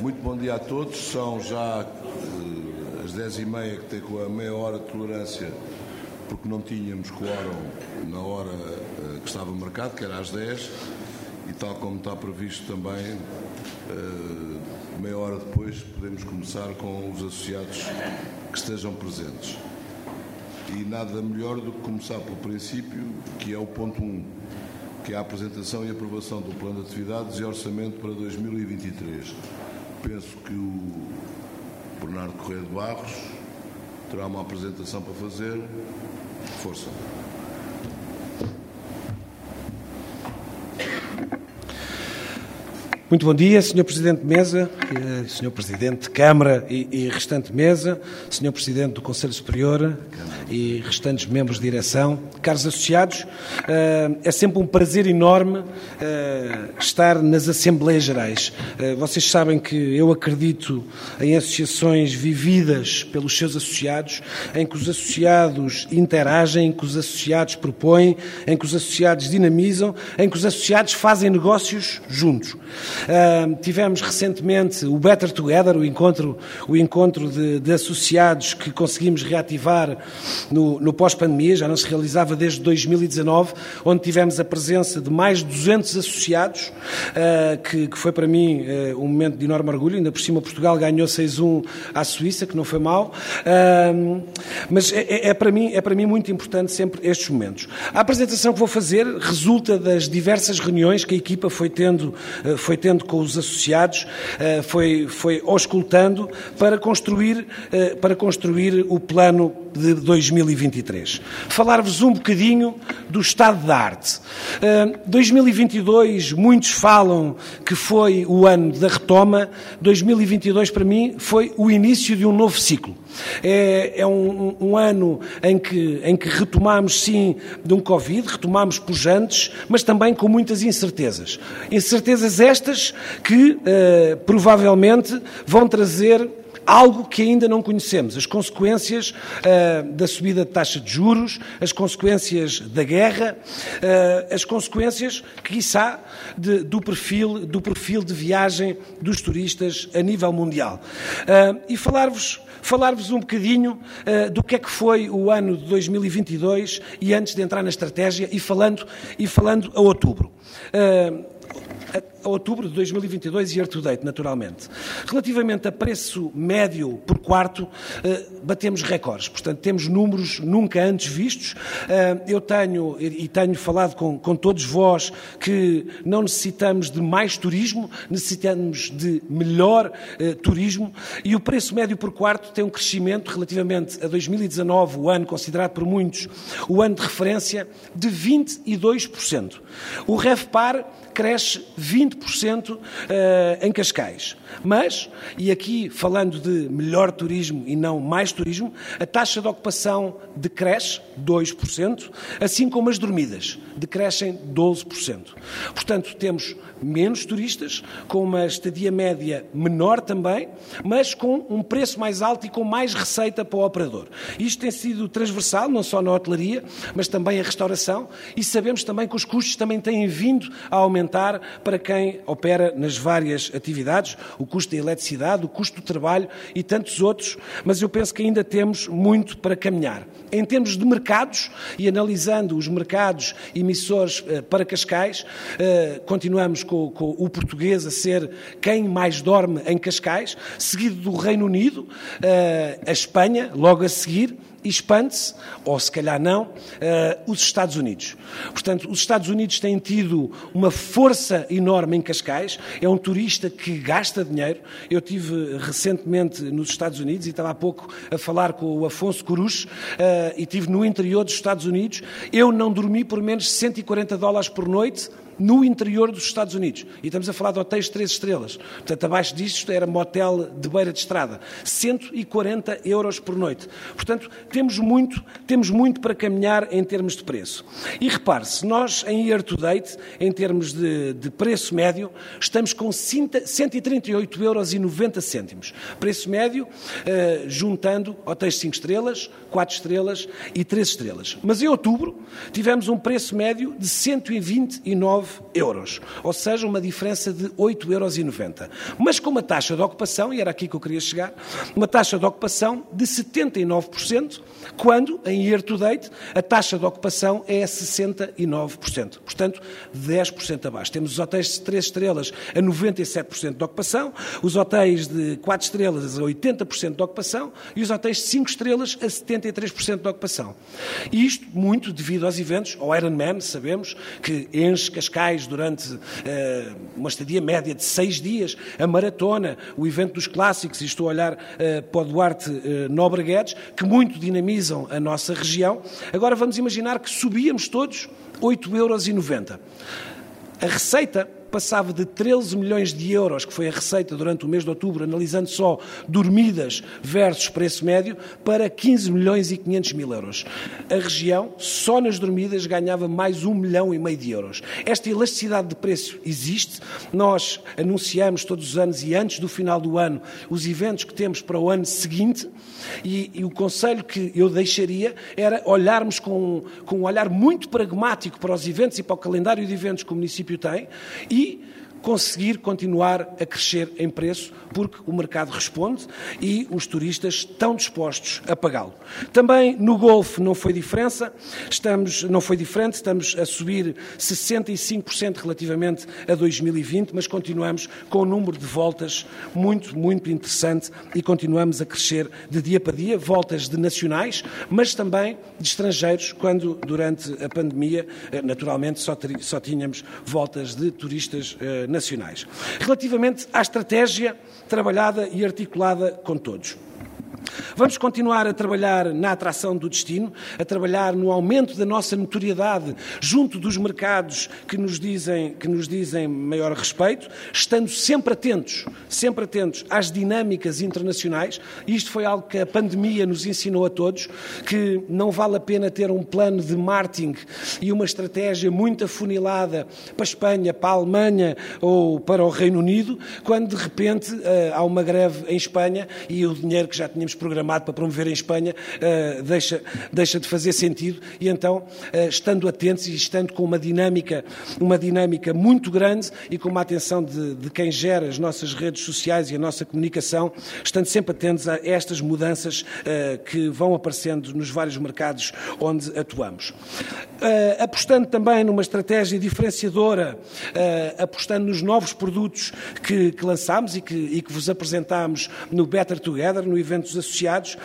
Muito bom dia a todos. São já as 10h30, que tem com a meia hora de tolerância, porque não tínhamos quórum na hora que estava marcado, que era às 10, e tal como está previsto também, meia hora depois podemos começar com os associados que estejam presentes. E nada melhor do que começar pelo princípio, que é o ponto 1, que é a apresentação e aprovação do Plano de Atividades e Orçamento para 2023. Penso que o Bernardo Correia de Barros terá uma apresentação para fazer. Força. Muito bom dia, Sr. Presidente de Mesa, Sr. Presidente de Câmara e restante Mesa, Sr. Presidente do Conselho Superior e restantes membros de direção, caros associados. É sempre um prazer enorme estar nas Assembleias Gerais. Vocês sabem que eu acredito em associações vividas pelos seus associados, em que os associados interagem, em que os associados propõem, em que os associados dinamizam, em que os associados fazem negócios juntos. Tivemos recentemente o Better Together, o encontro de associados que conseguimos reativar no pós-pandemia, já não se realizava desde 2019, onde tivemos a presença de mais de 200 associados, que foi para mim um momento de enorme orgulho. Ainda por cima Portugal ganhou 6-1 à Suíça, que não foi mal, mas é para mim muito importante sempre estes momentos. A apresentação que vou fazer resulta das diversas reuniões que a equipa foi tendo com os associados, foi auscultando para construir o plano de 2023. Falar-vos um bocadinho do estado da arte. 2022, muitos falam que foi o ano da retoma. 2022, para mim, foi o início de um novo ciclo. É um ano em que retomamos, sim, de um Covid, retomamos pujantes, mas também com muitas incertezas. Incertezas estas que provavelmente vão trazer algo que ainda não conhecemos, as consequências da subida de taxa de juros, as consequências da guerra, as consequências, quiçá, do perfil de viagem dos turistas a nível mundial. E falar-vos um bocadinho do que é que foi o ano de 2022 e antes de entrar na estratégia e falando a outubro. A outubro de 2022 e year to date, naturalmente. Relativamente a preço médio por quarto, batemos recordes. Portanto, temos números nunca antes vistos. Eu tenho falado com todos vós que não necessitamos de mais turismo, necessitamos de melhor turismo, e o preço médio por quarto tem um crescimento relativamente a 2019, o ano considerado por muitos o ano de referência, de 22%. O RevPAR cresce 20% em Cascais. Mas, e aqui falando de melhor turismo e não mais turismo, a taxa de ocupação decresce 2%, assim como as dormidas decrescem 12%. Portanto, temos menos turistas, com uma estadia média menor também, mas com um preço mais alto e com mais receita para o operador. Isto tem sido transversal, não só na hotelaria, mas também a restauração, e sabemos também que os custos também têm vindo a aumentar para quem opera nas várias atividades, o custo da eletricidade, o custo do trabalho e tantos outros, mas eu penso que ainda temos muito para caminhar. Em termos de mercados, e analisando os mercados emissores para Cascais, continuamos com o português a ser quem mais dorme em Cascais, seguido do Reino Unido, a Espanha, logo a seguir, e expande-se, ou se calhar não, os Estados Unidos. Portanto, os Estados Unidos têm tido uma força enorme em Cascais, é um turista que gasta dinheiro. Eu estive recentemente nos Estados Unidos e estava há pouco a falar com o Afonso Coruche, e estive no interior dos Estados Unidos. Eu não dormi por menos de $140 por noite no interior dos Estados Unidos. E estamos a falar de hotéis de 3 estrelas. Portanto, abaixo disto era motel de beira de estrada. 140 euros por noite. Portanto, temos muito para caminhar em termos de preço. E repare-se, nós em year to date, em termos de preço médio, estamos com 138,90 euros. Preço médio, juntando hotéis de 5 estrelas, 4 estrelas e 3 estrelas. Mas em outubro tivemos um preço médio de 129 euros, ou seja, uma diferença de 8,90 euros. Mas com uma taxa de ocupação, e era aqui que eu queria chegar, uma taxa de ocupação de 79%, quando, em year to date, a taxa de ocupação é 69%. Portanto, 10% abaixo. Temos os hotéis de 3 estrelas a 97% de ocupação, os hotéis de 4 estrelas a 80% de ocupação e os hotéis de 5 estrelas a 73% de ocupação. E isto muito devido aos eventos, ao Ironman, sabemos, que enche Cascais durante uma estadia média de 6 dias, a maratona, o evento dos clássicos, e estou a olhar para o Duarte Nobre Guedes, que muito dinamizam a nossa região. Agora vamos imaginar que subíamos todos 8,90 euros. A receita passava de 13 milhões de euros, que foi a receita durante o mês de outubro, analisando só dormidas versus preço médio, para 15 milhões e 500 mil euros. A região, só nas dormidas, ganhava mais 1,5 milhão de euros. Esta elasticidade de preço existe. Nós anunciamos todos os anos e antes do final do ano os eventos que temos para o ano seguinte e o conselho que eu deixaria era olharmos com um olhar muito pragmático para os eventos e para o calendário de eventos que o município tem e conseguir continuar a crescer em preço, porque o mercado responde e os turistas estão dispostos a pagá-lo. Também no Golfe não foi diferente, estamos a subir 65% relativamente a 2020, mas continuamos com um número de voltas muito, muito interessante e continuamos a crescer de dia para dia, voltas de nacionais, mas também de estrangeiros, quando durante a pandemia, naturalmente, só tínhamos voltas de turistas nacionais. Relativamente à estratégia trabalhada e articulada com todos. Vamos continuar a trabalhar na atração do destino, a trabalhar no aumento da nossa notoriedade junto dos mercados que nos dizem maior respeito, estando sempre atentos às dinâmicas internacionais. Isto foi algo que a pandemia nos ensinou a todos, que não vale a pena ter um plano de marketing e uma estratégia muito afunilada para a Espanha, para a Alemanha ou para o Reino Unido, quando de repente há uma greve em Espanha e o dinheiro que já tínhamos programado para promover em Espanha deixa de fazer sentido e então, estando atentos e estando com uma dinâmica muito grande e com uma atenção de quem gera as nossas redes sociais e a nossa comunicação, estando sempre atentos a estas mudanças que vão aparecendo nos vários mercados onde atuamos. Apostando também numa estratégia diferenciadora, apostando nos novos produtos que lançámos e que vos apresentámos no Better Together, no evento dos associados,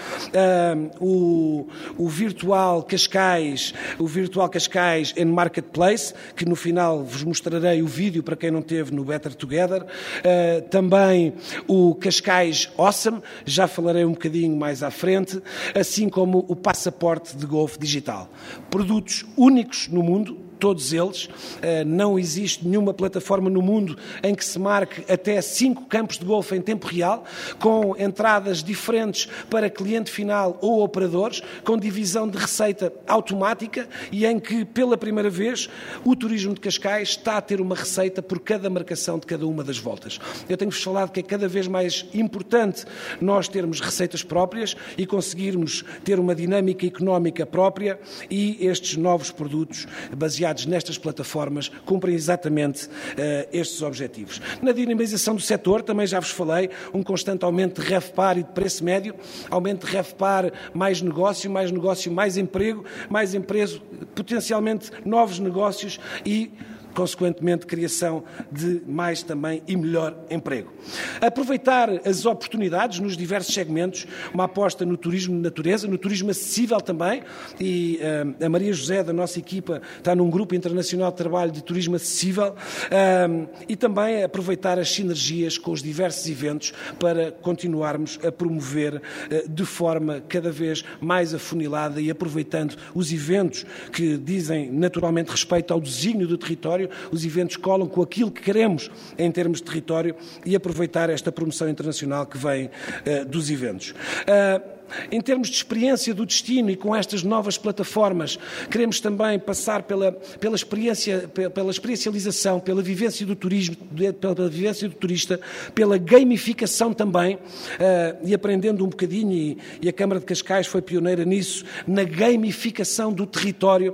o Virtual Cascais and Marketplace, que no final vos mostrarei o vídeo para quem não teve no Better Together, também o Cascais Awesome, já falarei um bocadinho mais à frente, assim como o passaporte de golfe digital. Produtos únicos no mundo, todos eles. Não existe nenhuma plataforma no mundo em que se marque até 5 campos de golfe em tempo real, com entradas diferentes para cliente final ou operadores, com divisão de receita automática e em que, pela primeira vez, o turismo de Cascais está a ter uma receita por cada marcação de cada uma das voltas. Eu tenho-vos falado que é cada vez mais importante nós termos receitas próprias e conseguirmos ter uma dinâmica económica própria e estes novos produtos baseados nestas plataformas cumprem exatamente estes objetivos. Na dinamização do setor, também já vos falei, um constante aumento de RevPAR e de preço médio, aumento de RevPAR, mais negócio, mais emprego, potencialmente novos negócios e consequentemente, criação de mais também e melhor emprego. Aproveitar as oportunidades nos diversos segmentos, uma aposta no turismo de natureza, no turismo acessível também, e a Maria José, da nossa equipa, está num grupo internacional de trabalho de turismo acessível, e também aproveitar as sinergias com os diversos eventos para continuarmos a promover de forma cada vez mais afunilada e aproveitando os eventos que dizem naturalmente respeito ao desígnio do território. Os eventos colam com aquilo que queremos em termos de território e aproveitar esta promoção internacional que vem dos eventos. Em termos de experiência do destino e com estas novas plataformas, queremos também passar pela experiencialização, pela vivência do turismo, pela vivência do turista, pela gamificação também, e aprendendo um bocadinho, e a Câmara de Cascais foi pioneira nisso, na gamificação do território,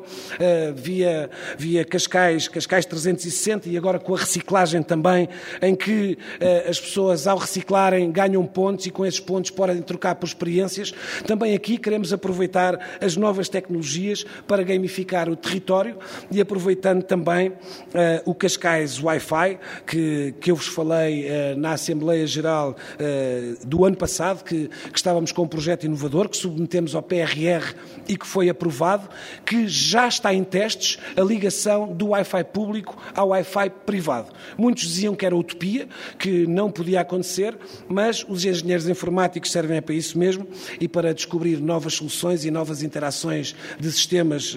via Cascais 360 e agora com a reciclagem também, em que as pessoas ao reciclarem ganham pontos e com esses pontos podem trocar por experiências. Também aqui queremos aproveitar as novas tecnologias para gamificar o território e aproveitando também o Cascais Wi-Fi, que eu vos falei na Assembleia Geral do ano passado, que estávamos com um projeto inovador, que submetemos ao PRR e que foi aprovado, que já está em testes a ligação do Wi-Fi público ao Wi-Fi privado. Muitos diziam que era utopia, que não podia acontecer, mas os engenheiros informáticos servem para isso mesmo e para descobrir novas soluções e novas interações de sistemas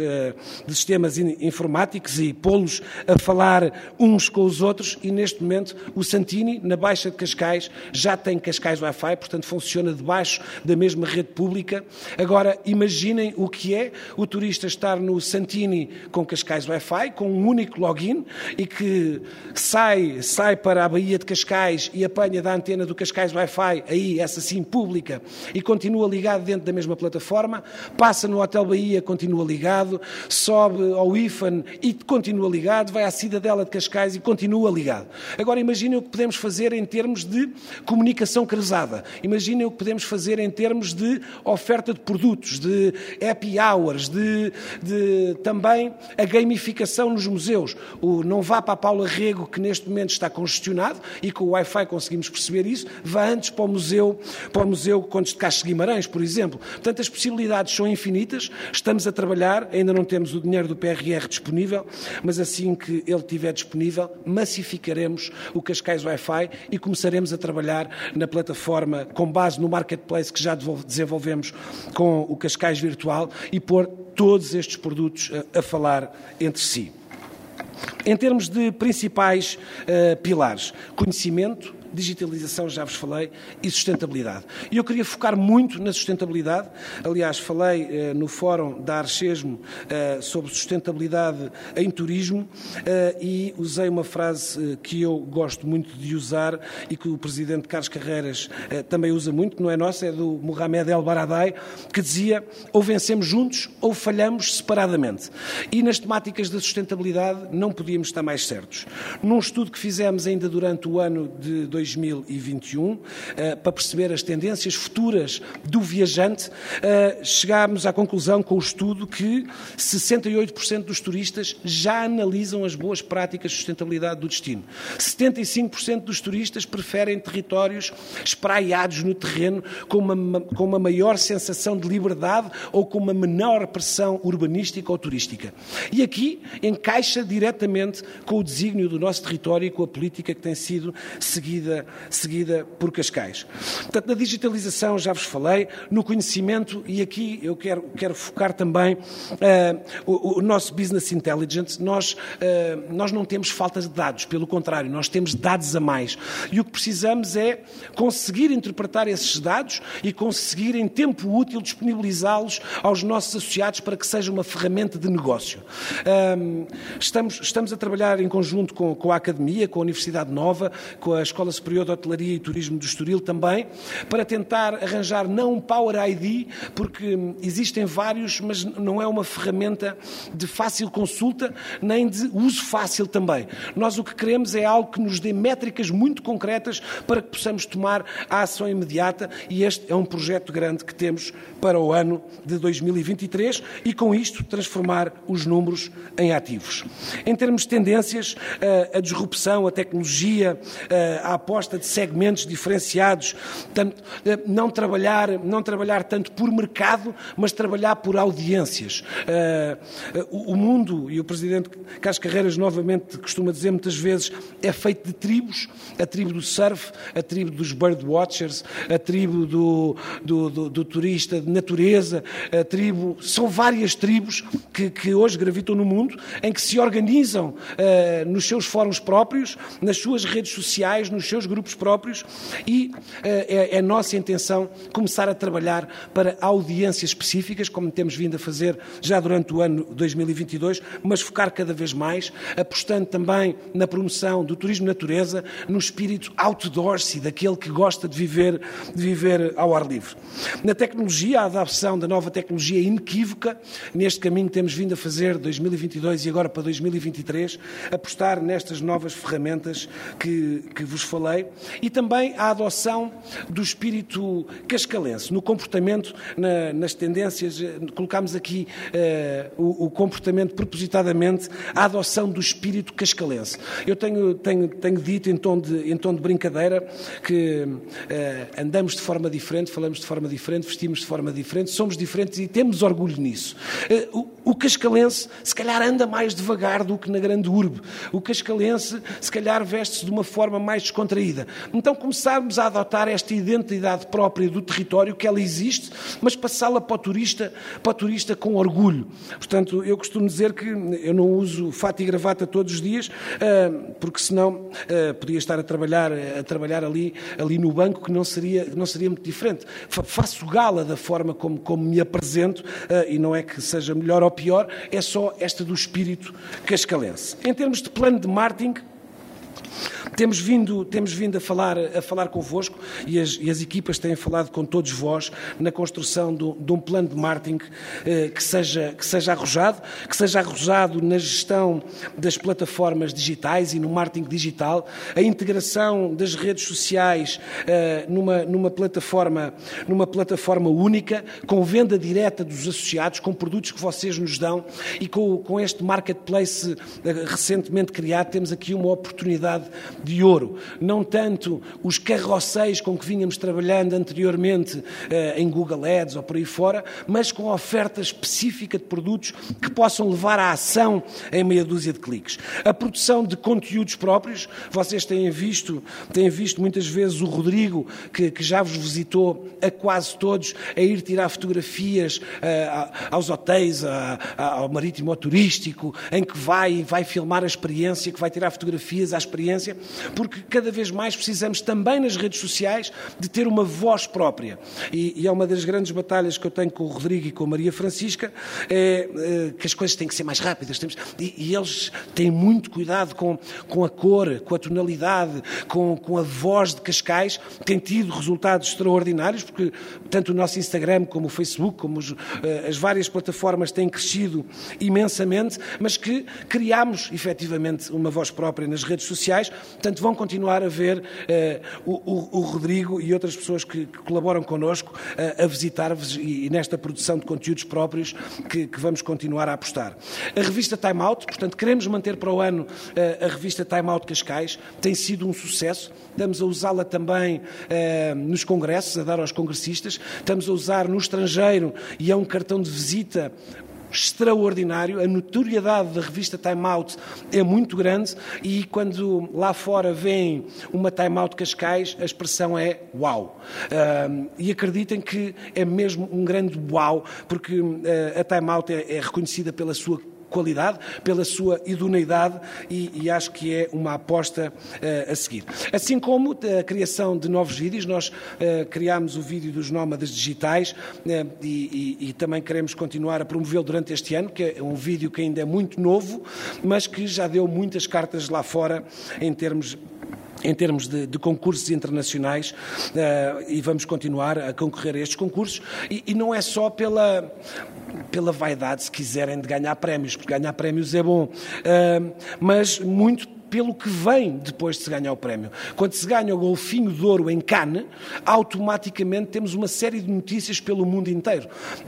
informáticos e pô-los a falar uns com os outros, e neste momento o Santini, na Baixa de Cascais, já tem Cascais Wi-Fi, portanto funciona debaixo da mesma rede pública. Agora imaginem o que é o turista estar no Santini com Cascais Wi-Fi, com um único login, e que sai para a Baía de Cascais e apanha da antena do Cascais Wi-Fi, aí essa sim pública, e continua ligado dentro da mesma plataforma, passa no Hotel Bahia, continua ligado, sobe ao IFAN e continua ligado, vai à Cidadela de Cascais e continua ligado. Agora imaginem o que podemos fazer em termos de comunicação cruzada, imaginem o que podemos fazer em termos de oferta de produtos, de happy hours, de também a gamificação nos museus. O não vá para a Paula Rego, que neste momento está congestionado, e com o Wi-Fi conseguimos perceber isso, vá antes para o Museu Condes de Castro de Guimarães, por exemplo. Portanto, as possibilidades são infinitas, estamos a trabalhar, ainda não temos o dinheiro do PRR disponível, mas assim que ele estiver disponível, massificaremos o Cascais Wi-Fi e começaremos a trabalhar na plataforma com base no marketplace que já desenvolvemos com o Cascais Virtual e pôr todos estes produtos a falar entre si. Em termos de principais pilares, conhecimento, digitalização, já vos falei, e sustentabilidade. E eu queria focar muito na sustentabilidade. Aliás, falei no fórum da Arcesmo sobre sustentabilidade em turismo e usei uma frase que eu gosto muito de usar e que o presidente Carlos Carreiras também usa muito, que não é nossa, é do Mohamed El Baradei, que dizia: ou vencemos juntos ou falhamos separadamente. E nas temáticas da sustentabilidade não podíamos estar mais certos. Num estudo que fizemos ainda durante o ano de 2021, para perceber as tendências futuras do viajante, chegámos à conclusão com o estudo que 68% dos turistas já analisam as boas práticas de sustentabilidade do destino. 75% dos turistas preferem territórios espraiados no terreno com uma maior sensação de liberdade ou com uma menor pressão urbanística ou turística. E aqui encaixa diretamente com o desígnio do nosso território e com a política que tem sido seguida por Cascais. Portanto, na digitalização já vos falei, no conhecimento, e aqui eu quero focar também o nosso business intelligence. Nós não temos falta de dados, pelo contrário, nós temos dados a mais. E o que precisamos é conseguir interpretar esses dados e conseguir em tempo útil disponibilizá-los aos nossos associados para que seja uma ferramenta de negócio. Estamos a trabalhar em conjunto com a Academia, com a Universidade Nova, com a Escola Superior de Hotelaria e Turismo do Estoril também, para tentar arranjar não um Power ID, porque existem vários, mas não é uma ferramenta de fácil consulta, nem de uso fácil também. Nós o que queremos é algo que nos dê métricas muito concretas para que possamos tomar a ação imediata, e este é um projeto grande que temos para o ano de 2023 e com isto transformar os números em ativos. Em termos de tendências, a disrupção, a tecnologia, a aposta de segmentos diferenciados, não trabalhar tanto por mercado, mas trabalhar por audiências. O mundo, e o Presidente Carlos Carreiras novamente costuma dizer muitas vezes, é feito de tribos: a tribo do surf, a tribo dos birdwatchers, a tribo do turista de natureza, a tribo... São várias tribos que hoje gravitam no mundo, em que se organizam nos seus fóruns próprios, nas suas redes sociais, nos seus meus grupos próprios e é nossa intenção começar a trabalhar para audiências específicas, como temos vindo a fazer já durante o ano 2022, mas focar cada vez mais, apostando também na promoção do turismo de natureza, no espírito outdoorsy, daquele que gosta de viver ao ar livre. Na tecnologia, a adaptação da nova tecnologia é inequívoca. Neste caminho que temos vindo a fazer 2022 e agora para 2023, apostar nestas novas ferramentas que vos falei, e também a adoção do espírito cascalense, no comportamento, nas tendências. Colocámos aqui o comportamento propositadamente, a adoção do espírito cascalense. Eu tenho dito em tom de brincadeira que andamos de forma diferente, falamos de forma diferente, vestimos de forma diferente, somos diferentes e temos orgulho nisso. O cascalense se calhar anda mais devagar do que na grande urbe. O cascalense se calhar veste-se de uma forma mais descontraída. Então começarmos a adotar esta identidade própria do território, que ela existe, mas passá-la para o turista com orgulho. Portanto, eu costumo dizer que eu não uso fato e gravata todos os dias, porque senão podia estar a trabalhar ali no banco, que não seria muito diferente. Faço gala da forma como me apresento, e não é que seja melhor ou pior, é só esta do espírito cascalense. Em termos de plano de marketing, temos vindo a falar convosco e as equipas têm falado com todos vós na construção de um plano de marketing que seja arrojado na gestão das plataformas digitais e no marketing digital, a integração das redes sociais numa plataforma única, com venda direta dos associados, com produtos que vocês nos dão, e com este marketplace recentemente criado, temos aqui uma oportunidade de ouro. Não tanto os carrosséis com que vínhamos trabalhando anteriormente em Google Ads ou por aí fora, mas com oferta específica de produtos que possam levar à ação em meia dúzia de cliques. A produção de conteúdos próprios, vocês têm visto muitas vezes o Rodrigo, que já vos visitou a quase todos, a ir tirar fotografias aos hotéis, ao marítimo, ao turístico, em que vai filmar a experiência, que vai tirar fotografias à experiência, porque cada vez mais precisamos também nas redes sociais de ter uma voz própria. E é uma das grandes batalhas que eu tenho com o Rodrigo e com a Maria Francisca, que as coisas têm que ser mais rápidas. E eles têm muito cuidado com a cor, com a tonalidade, com a voz de Cascais. Têm tido resultados extraordinários, porque tanto o nosso Instagram como o Facebook, como as várias plataformas têm crescido imensamente, mas que criámos efetivamente uma voz própria nas redes sociais. Portanto, vão continuar a ver o Rodrigo e outras pessoas que colaboram connosco a visitar-vos e nesta produção de conteúdos próprios que vamos continuar a apostar. A revista Time Out, portanto, queremos manter para o ano a revista Time Out Cascais, tem sido um sucesso. Estamos a usá-la também nos congressos, a dar aos congressistas. Estamos a usar no estrangeiro e é um cartão de visita extraordinário. A notoriedade da revista Time Out é muito grande e quando lá fora vem uma Time Out Cascais, a expressão é uau. E acreditem que é mesmo um grande uau, porque a Time Out é reconhecida pela sua qualidade, pela sua idoneidade e acho que é uma aposta a seguir. Assim como a criação de novos vídeos, nós criámos o vídeo dos nómadas digitais e também queremos continuar a promovê-lo durante este ano, que é um vídeo que ainda é muito novo, mas que já deu muitas cartas lá fora em termos de concursos internacionais, e vamos continuar a concorrer a estes concursos, e não é só pela vaidade, se quiserem, de ganhar prémios, porque ganhar prémios é bom, mas muito pelo que vem depois de se ganhar o prémio. Quando se ganha o Golfinho de Ouro em Cannes, automaticamente temos uma série de notícias pelo mundo inteiro.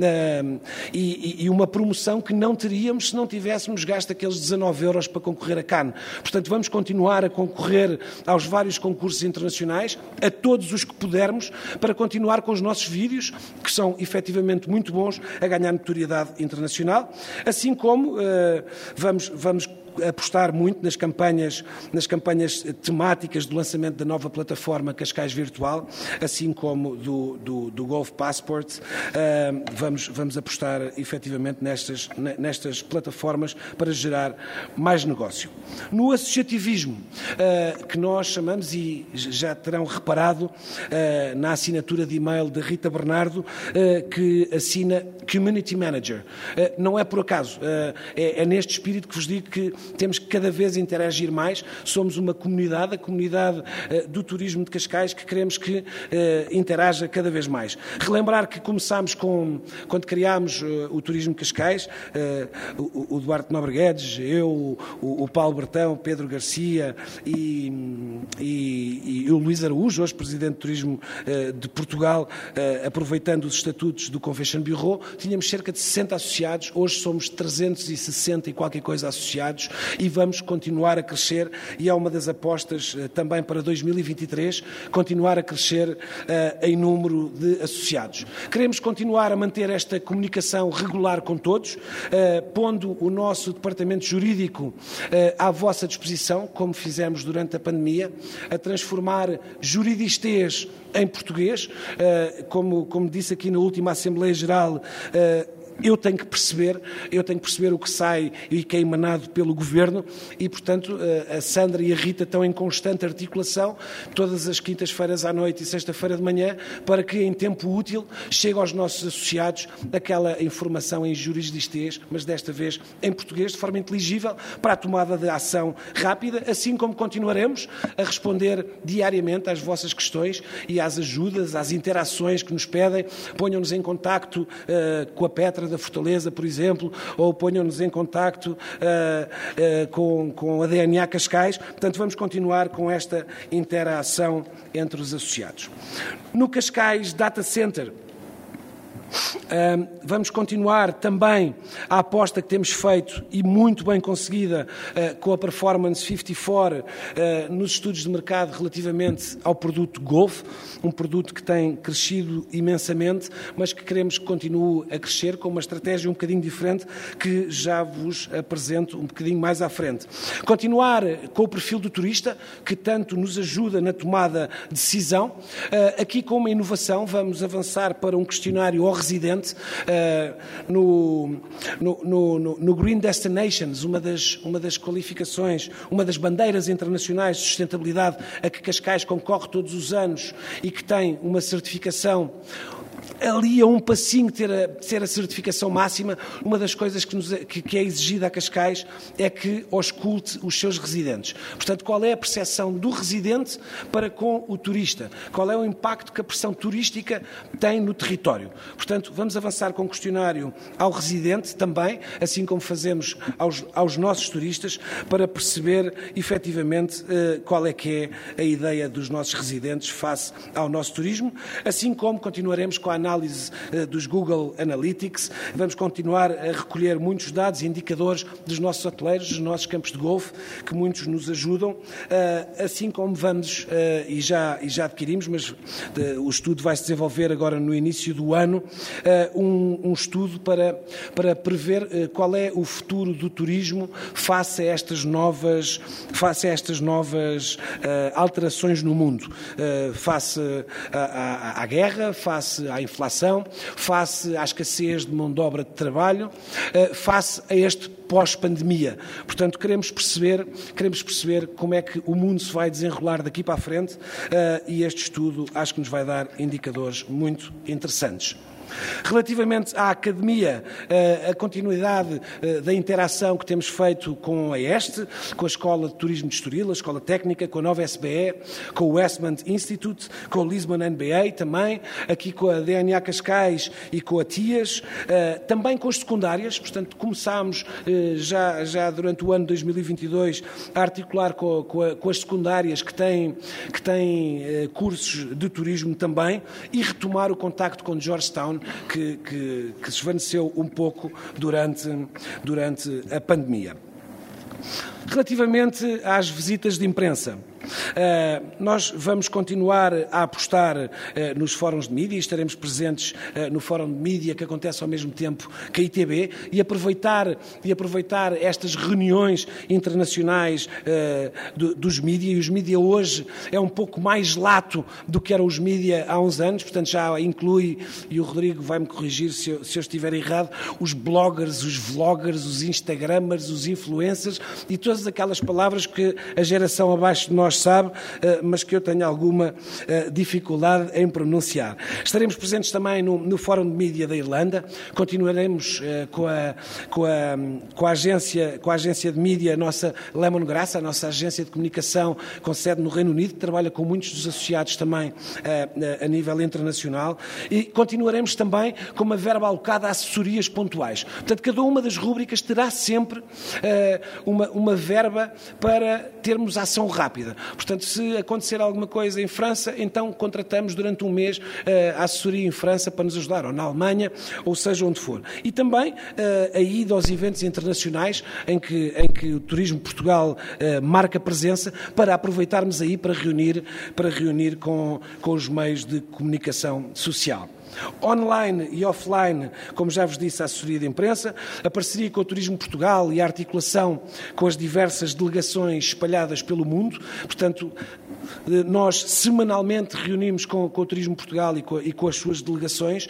E uma promoção que não teríamos se não tivéssemos gasto aqueles 19 euros para concorrer a Cannes. Portanto, vamos continuar a concorrer aos vários concursos internacionais, a todos os que pudermos, para continuar com os nossos vídeos, que são efetivamente muito bons, a ganhar notoriedade internacional, assim como vamos apostar muito nas campanhas temáticas do lançamento da nova plataforma Cascais Virtual, assim como do Golf Passport. Vamos apostar efetivamente nestas plataformas para gerar mais negócio. No associativismo, que nós chamamos, e já terão reparado na assinatura de e-mail de Rita Bernardo, que assina Community Manager. Não é por acaso, é neste espírito que vos digo que temos que cada vez interagir mais. Somos uma comunidade, a comunidade do turismo de Cascais, que queremos que interaja cada vez mais. Relembrar que começámos quando criámos o Turismo de Cascais, o Duarte Nobre Guedes, eu, o Paulo Bertão, Pedro Garcia e o Luís Araújo, hoje Presidente do Turismo de Portugal, aproveitando os estatutos do Convention Bureau, tínhamos cerca de 60 associados, hoje somos 360 e qualquer coisa associados e vamos continuar a crescer, e é uma das apostas também para 2023, continuar a crescer em número de associados. Queremos continuar a manter esta comunicação regular com todos, pondo o nosso departamento jurídico à vossa disposição, como fizemos durante a pandemia, a transformar juridistês em português. Como disse aqui na última Assembleia Geral, eu tenho que perceber o que sai e que é emanado pelo Governo e, portanto, a Sandra e a Rita estão em constante articulação todas as quintas-feiras à noite e sexta-feira de manhã para que, em tempo útil, chegue aos nossos associados aquela informação em jurisdistês, mas desta vez em português, de forma inteligível, para a tomada de ação rápida, assim como continuaremos a responder diariamente às vossas questões e às ajudas, às interações que nos pedem. Ponham-nos em contacto com a Petra da Fortaleza, por exemplo, ou ponham-nos em contacto com a DNA Cascais. Portanto, vamos continuar com esta interação entre os associados. No Cascais Data Center, vamos continuar também a aposta que temos feito e muito bem conseguida com a Performance 54 nos estudos de mercado relativamente ao produto Golf, um produto que tem crescido imensamente, mas que queremos que continue a crescer com uma estratégia um bocadinho diferente que já vos apresento um bocadinho mais à frente. Continuar com o perfil do turista, que tanto nos ajuda na tomada de decisão. Aqui com uma inovação, vamos avançar para um questionário ao residente no Green Destinations, uma das qualificações, uma das bandeiras internacionais de sustentabilidade a que Cascais concorre todos os anos e que tem uma certificação ali a um passinho de ser a certificação máxima. Uma das coisas que é exigida a Cascais é que ausculte os seus residentes. Portanto, qual é a percepção do residente para com o turista? Qual é o impacto que a pressão turística tem no território? Portanto, vamos avançar com um questionário ao residente também, assim como fazemos aos nossos turistas, para perceber efetivamente qual é que é a ideia dos nossos residentes face ao nosso turismo, assim como continuaremos com a análise dos Google Analytics. Vamos continuar a recolher muitos dados e indicadores dos nossos hoteleiros, dos nossos campos de golfe, que muitos nos ajudam, assim como vamos, e já adquirimos, mas o estudo vai se desenvolver agora no início do ano, um estudo para prever qual é o futuro do turismo face a estas novas alterações no mundo, face à guerra, face à inflação, face à escassez de mão de obra de trabalho, face a este pós-pandemia. Portanto, queremos perceber como é que o mundo se vai desenrolar daqui para a frente, e este estudo acho que nos vai dar indicadores muito interessantes. Relativamente à Academia, a continuidade da interação que temos feito com a ESTE, com a Escola de Turismo de Estoril, a Escola Técnica, com a Nova SBE, com o Westman Institute, com o Lisbon MBA também, aqui com a DNA Cascais e com a TIAS, também com as secundárias. Portanto, começámos já durante o ano 2022 a articular com as secundárias que têm cursos de turismo também, e retomar o contacto com Georgetown, que se esvaneceu um pouco durante a pandemia. Relativamente às visitas de imprensa, Nós vamos continuar a apostar nos fóruns de mídia e estaremos presentes no fórum de mídia que acontece ao mesmo tempo que a ITB e aproveitar estas reuniões internacionais dos mídia, e os mídia hoje é um pouco mais lato do que eram os mídia há uns anos, portanto já inclui, e o Rodrigo vai-me corrigir se eu estiver errado, os bloggers, os vloggers, os instagramers, os influencers e todas aquelas palavras que a geração abaixo de nós sabe, mas que eu tenho alguma dificuldade em pronunciar. Estaremos presentes também no Fórum de Mídia da Irlanda, continuaremos com a agência de mídia, a nossa Lemongrass, a nossa agência de comunicação com sede no Reino Unido, que trabalha com muitos dos associados também a nível internacional, e continuaremos também com uma verba alocada a assessorias pontuais. Portanto, cada uma das rúbricas terá sempre uma verba para termos ação rápida. Portanto, se acontecer alguma coisa em França, então contratamos durante um mês a assessoria em França para nos ajudar, ou na Alemanha, ou seja onde for. E também a ida aos eventos internacionais em que o Turismo Portugal marca presença, para aproveitarmos aí para reunir com os meios de comunicação social. Online e offline, como já vos disse, a assessoria de imprensa, a parceria com o Turismo Portugal e a articulação com as diversas delegações espalhadas pelo mundo. Portanto, nós semanalmente reunimos com o Turismo Portugal e com as suas delegações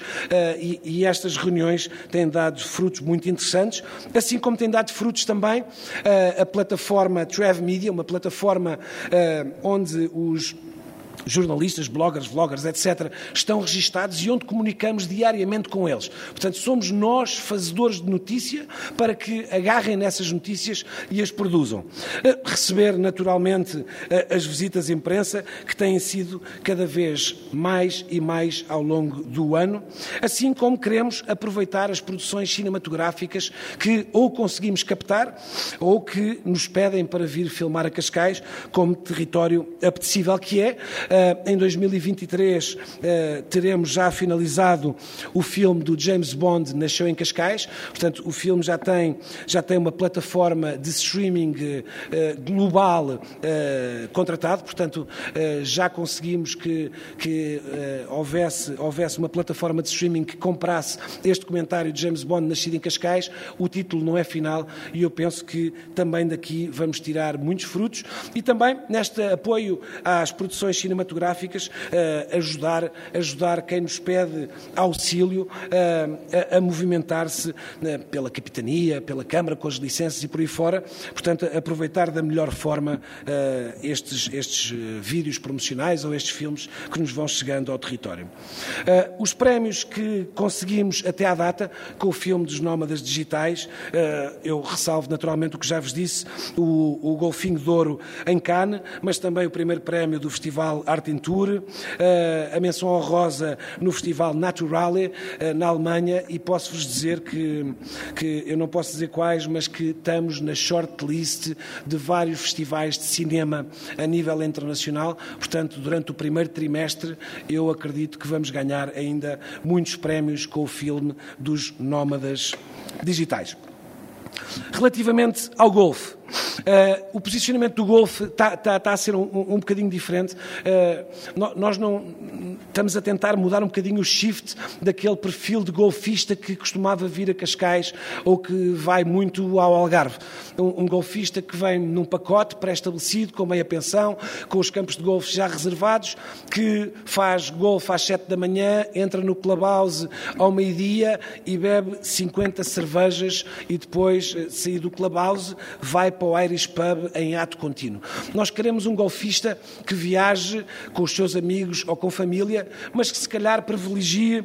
e estas reuniões têm dado frutos muito interessantes, assim como tem dado frutos também a plataforma Trev Media, uma plataforma onde os jornalistas, bloggers, vloggers, etc., estão registados e onde comunicamos diariamente com eles. Portanto, somos nós fazedores de notícia para que agarrem nessas notícias e as produzam. Receber, naturalmente, as visitas à imprensa, que têm sido cada vez mais e mais ao longo do ano, assim como queremos aproveitar as produções cinematográficas que ou conseguimos captar ou que nos pedem para vir filmar a Cascais como território apetecível que é. Em 2023 teremos já finalizado o filme do James Bond, Nasceu em Cascais. Portanto, o filme já tem uma plataforma de streaming global contratado. Portanto, já conseguimos que houvesse uma plataforma de streaming que comprasse este documentário de James Bond, Nascido em Cascais. O título não é final e eu penso que também daqui vamos tirar muitos frutos. E também neste apoio às produções cinematográficas, ajudar quem nos pede auxílio a movimentar-se pela Capitania, pela Câmara, com as licenças e por aí fora. Portanto, aproveitar da melhor forma estes vídeos promocionais ou estes filmes que nos vão chegando ao território. Os prémios que conseguimos até à data com o filme dos Nómadas Digitais, eu ressalvo naturalmente o que já vos disse, o Golfinho de Ouro em Cannes, mas também o primeiro prémio do Festival Art in Tour, a menção honrosa no Festival Naturale na Alemanha, e posso-vos dizer que eu não posso dizer quais, mas que estamos na shortlist de vários festivais de cinema a nível internacional. Portanto, durante o primeiro trimestre eu acredito que vamos ganhar ainda muitos prémios com o filme dos Nómadas Digitais. Relativamente ao golfe, o posicionamento do golfe está a ser um bocadinho diferente. Nós não estamos a tentar mudar um bocadinho o shift daquele perfil de golfista que costumava vir a Cascais ou que vai muito ao Algarve. Um golfista que vem num pacote pré-estabelecido, com meia pensão, com os campos de golfe já reservados, que faz golfe às 7 da manhã, entra no clubhouse ao meio-dia e bebe 50 cervejas e depois, sair do clubhouse, vai para o Irish Pub em ato contínuo. Nós queremos um golfista que viaje com os seus amigos ou com família, mas que se calhar privilegie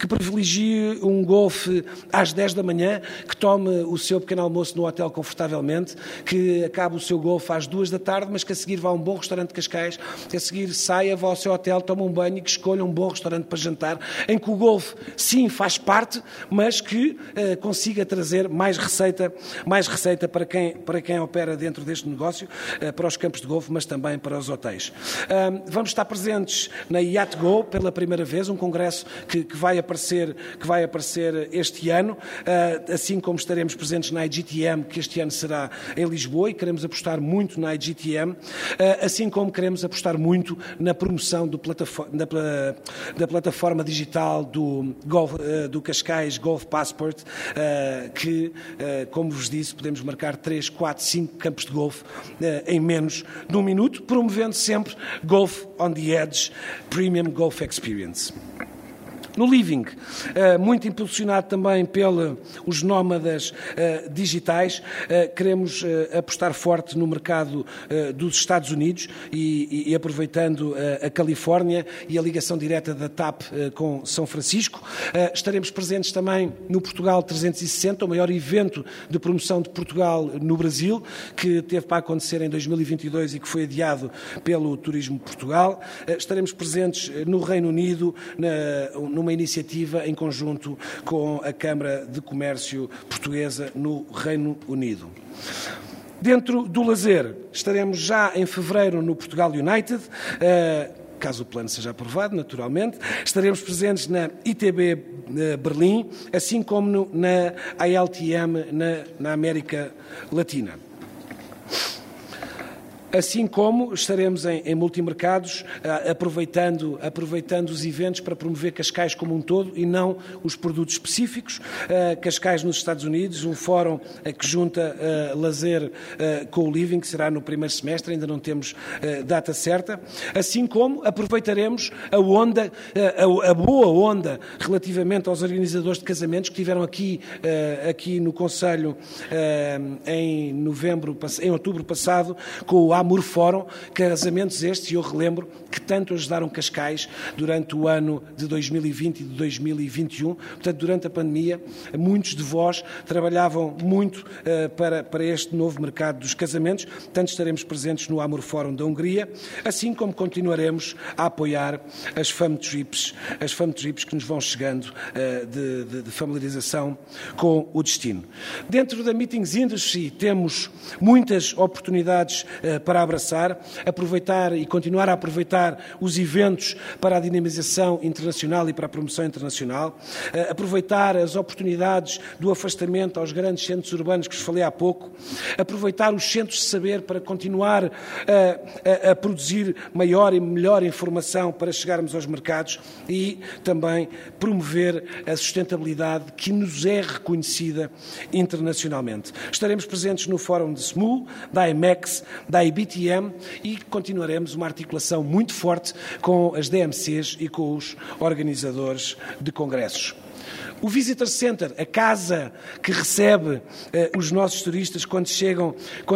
um golfe às 10 da manhã, que tome o seu pequeno almoço no hotel confortavelmente, que acabe o seu golfe às 2 da tarde, mas que a seguir vá a um bom restaurante de Cascais, que a seguir saia, vá ao seu hotel, tome um banho e que escolha um bom restaurante para jantar, em que o golfe, sim, faz parte, mas que consiga trazer mais receita para quem opera dentro deste negócio, para os campos de golfe, mas também para os hotéis. Vamos estar presentes na Yacht Go pela primeira vez, um congresso que vai aparecer este ano, assim como estaremos presentes na IGTM, que este ano será em Lisboa, e queremos apostar muito na IGTM, assim como queremos apostar muito na promoção da plataforma digital do Cascais Golf Passport, que, como vos disse, podemos marcar 3, 4, 5 campos de golfe em menos de um minuto, promovendo sempre Golf on the Edge Premium Golf Experience. No Living, muito impulsionado também pelos nómadas digitais, queremos apostar forte no mercado dos Estados Unidos e aproveitando a Califórnia e a ligação direta da TAP com São Francisco. Estaremos presentes também no Portugal 360, o maior evento de promoção de Portugal no Brasil, que teve para acontecer em 2022 e que foi adiado pelo Turismo Portugal. Estaremos presentes no Reino Unido, numa iniciativa em conjunto com a Câmara de Comércio Portuguesa no Reino Unido. Dentro do lazer, estaremos já em fevereiro no Portugal United, caso o plano seja aprovado, naturalmente. Estaremos presentes na ITB Berlim, assim como na ILTM na América Latina. Assim como estaremos em multimercados, aproveitando os eventos para promover Cascais como um todo e não os produtos específicos. Cascais nos Estados Unidos, um fórum que junta lazer com o living, que será no primeiro semestre, ainda não temos data certa. Assim como aproveitaremos a boa onda relativamente aos organizadores de casamentos que tiveram aqui no Conselho em outubro passado, com o Amor Fórum, casamentos estes, e eu relembro, que tanto ajudaram Cascais durante o ano de 2020 e de 2021. Portanto, durante a pandemia, muitos de vós trabalhavam muito para este novo mercado dos casamentos. Portanto, estaremos presentes no Amor Fórum da Hungria, assim como continuaremos a apoiar as Fam Trips que nos vão chegando de familiarização com o destino. Dentro da Meetings Industry temos muitas oportunidades para abraçar, aproveitar e continuar a aproveitar os eventos para a dinamização internacional e para a promoção internacional, aproveitar as oportunidades do afastamento aos grandes centros urbanos que vos falei há pouco, aproveitar os centros de saber para continuar a produzir maior e melhor informação para chegarmos aos mercados e também promover a sustentabilidade que nos é reconhecida internacionalmente. Estaremos presentes no Fórum de SMU, da IMEX, da IBTM, e continuaremos uma articulação muito forte com as DMCs e com os organizadores de congressos. O Visitor Center, a casa que recebe os nossos turistas quando chegam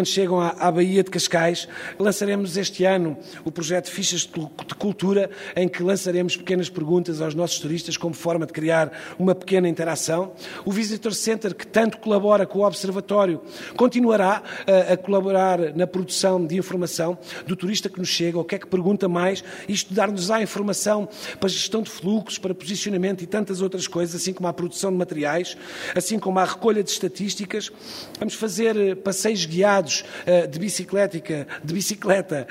à Baía de Cascais, lançaremos este ano o projeto Fichas de Cultura, em que lançaremos pequenas perguntas aos nossos turistas como forma de criar uma pequena interação. O Visitor Center, que tanto colabora com o Observatório, continuará a colaborar na produção de informação do turista que nos chega, o que é que pergunta mais, isto dar-nos a informação para a gestão de fluxos, para posicionamento e tantas outras coisas, assim como a produção de materiais, assim como a recolha de estatísticas. Vamos fazer passeios guiados de bicicleta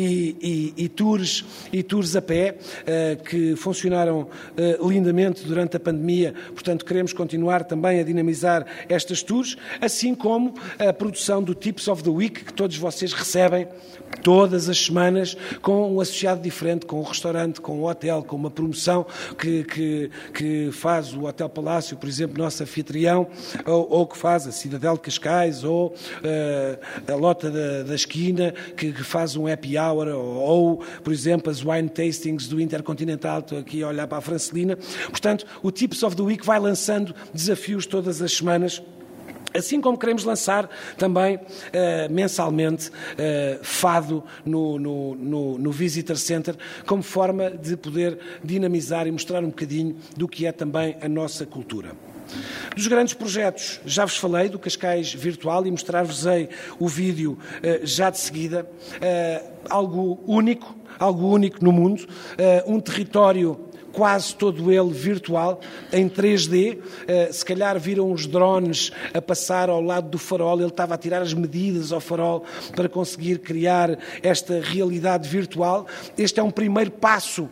e tours a pé, que funcionaram lindamente durante a pandemia. Portanto, queremos continuar também a dinamizar estas tours, assim como a produção do Tips of the Week, que todos vocês recebem todas as semanas, com um associado diferente, com um restaurante, com um hotel, com uma promoção que faz o Hotel Palácio, por exemplo, nosso anfitrião, ou que faz a Cidadel de Cascais, ou a Lota da Esquina, que faz um happy hour, ou, por exemplo, as wine tastings do Intercontinental. Estou aqui a olhar para a Francelina. Portanto, o Tips of the Week vai lançando desafios todas as semanas, assim como queremos lançar também mensalmente fado no Visitor Center, como forma de poder dinamizar e mostrar um bocadinho do que é também a nossa cultura. Dos grandes projetos, já vos falei do Cascais Virtual e mostrar-vos-ei o vídeo já de seguida. Algo único no mundo, um território quase todo ele virtual, em 3D. Se calhar viram os drones a passar ao lado do farol, ele estava a tirar as medidas ao farol para conseguir criar esta realidade virtual. Este é um primeiro passo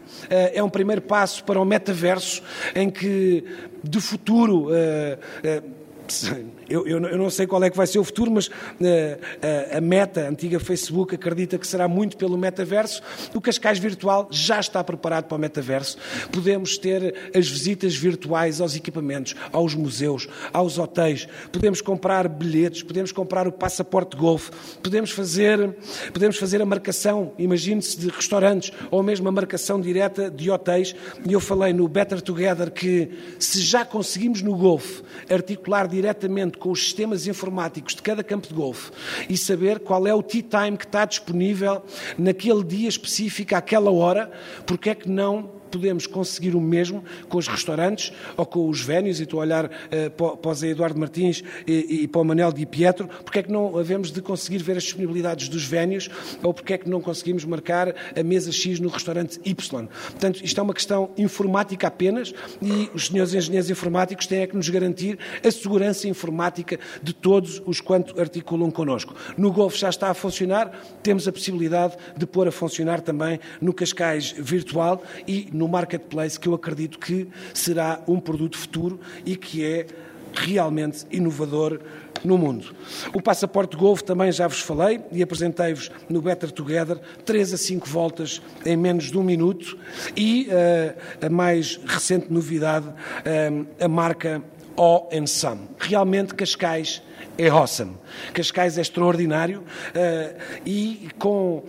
para o metaverso, em que de futuro eu não sei qual é que vai ser o futuro, mas a Meta, a antiga Facebook, acredita que será muito pelo metaverso. O Cascais Virtual já está preparado para o metaverso. Podemos ter as visitas virtuais aos equipamentos, aos museus, aos hotéis. Podemos comprar bilhetes, podemos comprar o passaporte de golfe, podemos fazer a marcação, imagine-se, de restaurantes ou mesmo a marcação direta de hotéis. E eu falei no Better Together que, se já conseguimos no golfe articular diretamente com os sistemas informáticos de cada campo de golfe e saber qual é o tea time que está disponível naquele dia específico, àquela hora, porque é que não podemos conseguir o mesmo com os restaurantes ou com os vénues, e estou a olhar para o Zé Eduardo Martins e para o Manuel Di Pietro, porque é que não havemos de conseguir ver as disponibilidades dos vénues, ou porque é que não conseguimos marcar a mesa X no restaurante Y. Portanto, isto é uma questão informática apenas, e os senhores engenheiros informáticos têm que nos garantir a segurança informática de todos os quanto articulam connosco. No Golfe já está a funcionar, temos a possibilidade de pôr a funcionar também no Cascais Virtual e no Marketplace, que eu acredito que será um produto futuro e que é realmente inovador no mundo. O passaporte Golfe também já vos falei e apresentei-vos no Better Together, 3 a 5 voltas em menos de 1 minuto, e a mais recente novidade, a marca Awe and Some. Realmente Cascais é awesome. Cascais é extraordinário, e com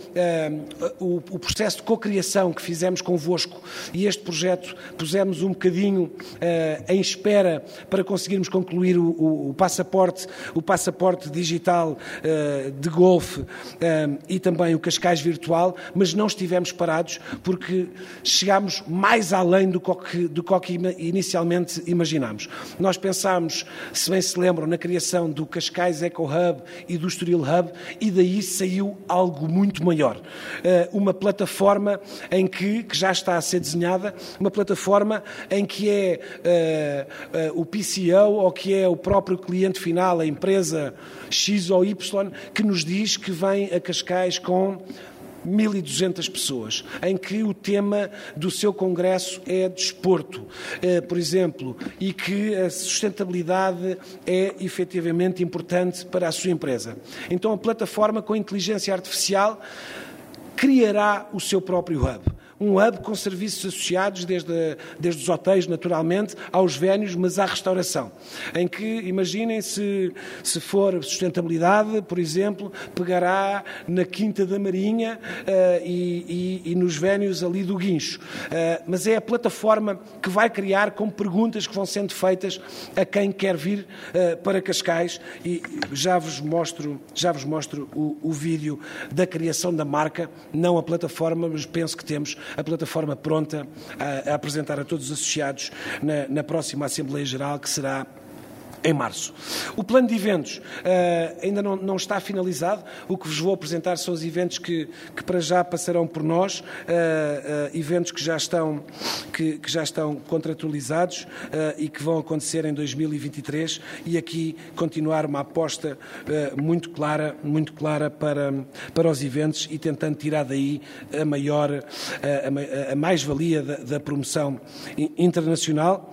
o processo de cocriação que fizemos convosco, e este projeto pusemos um bocadinho em espera para conseguirmos concluir o passaporte digital de golfe e também o Cascais Virtual, mas não estivemos parados porque chegámos mais além do que inicialmente imaginámos. Nós pensámos, se bem se lembram, na criação do Cascais Eco Hub e do Estoril Hub, e daí saiu algo muito maior. Uma plataforma em que já está a ser desenhada, uma plataforma em que é o PCO, ou que é o próprio cliente final, a empresa X ou Y, que nos diz que vem a Cascais com 1.200 pessoas, em que o tema do seu congresso é desporto, por exemplo, e que a sustentabilidade é efetivamente importante para a sua empresa. Então a plataforma, com inteligência artificial, criará o seu próprio hub. Um hub com serviços associados, desde os hotéis, naturalmente, aos vénues, mas à restauração. Em que, imaginem, se for sustentabilidade, por exemplo, pegará na Quinta da Marinha e nos vénues ali do Guincho. Mas é a plataforma que vai criar com perguntas que vão sendo feitas a quem quer vir para Cascais, e já vos mostro o vídeo da criação da marca, não a plataforma, mas penso que temos a plataforma pronta a apresentar a todos os associados na próxima Assembleia Geral, que será em março. O plano de eventos ainda não está finalizado. O que vos vou apresentar são os eventos que para já passarão por nós, eventos que já estão contratualizados e que vão acontecer em 2023, e aqui continuar uma aposta muito clara para os eventos, e tentando tirar daí a mais-valia da promoção internacional.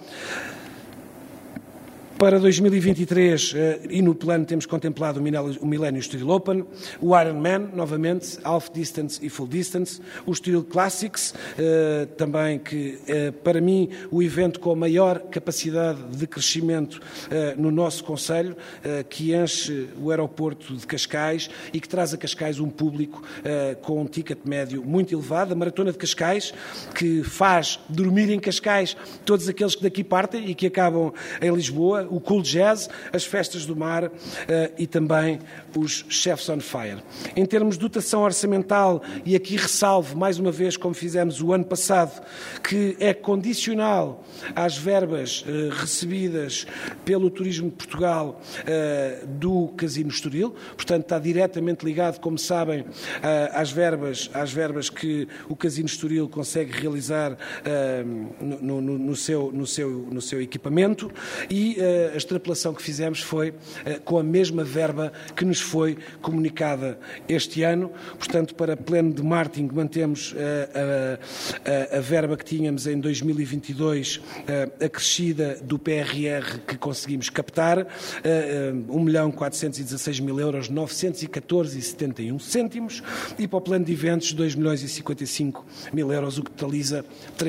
Para 2023, e no plano temos contemplado o Millennium Estoril Open, o Ironman, novamente, Half Distance e Full Distance, o Estoril Classics, também que, para mim, o evento com a maior capacidade de crescimento no nosso concelho, que enche o aeroporto de Cascais e que traz a Cascais um público com um ticket médio muito elevado, a Maratona de Cascais, que faz dormir em Cascais todos aqueles que daqui partem e que acabam em Lisboa, o Cool Jazz, as Festas do Mar e também os Chefs on Fire. Em termos de dotação orçamental, e aqui ressalvo mais uma vez, como fizemos o ano passado, que é condicional às verbas recebidas pelo Turismo de Portugal do Casino Estoril, portanto está diretamente ligado, como sabem, às verbas que o Casino Estoril consegue realizar no seu equipamento, e a extrapolação que fizemos foi com a mesma verba que nos foi comunicada este ano. Portanto, para pleno de marketing, mantemos a verba que tínhamos em 2022, acrescida do PRR que conseguimos captar, 1.416.000 euros, 914,71 cêntimos, e para o plano de eventos, 2.055.000 euros, o que totaliza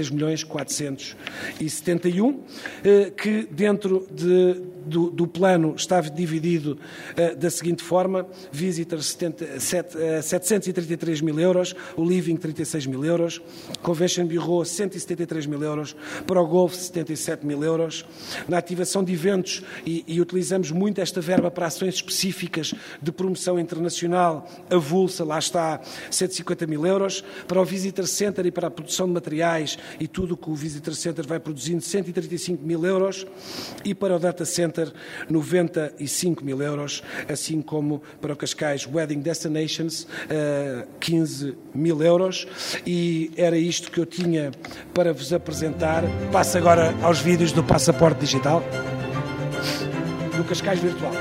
3.471, que dentro do plano estava dividido da seguinte forma: Visitors 733.000 euros, o Living 36.000 euros, Convention Bureau 173.000 euros, ProGolf 77.000 euros. Na ativação de eventos, e utilizamos muito esta verba para ações específicas de promoção internacional, a Vulsa, lá está, 150.000 euros, para o Visitor Center e para a produção de materiais e tudo o que o Visitor Center vai produzindo, 135.000 euros, e para o Data Center, 95.000 euros, assim como para o Cascais Wedding Destinations, 15.000 euros. E era isto que eu tinha para vos apresentar. Passo agora aos vídeos do Passaporte Digital, do Cascais Virtual.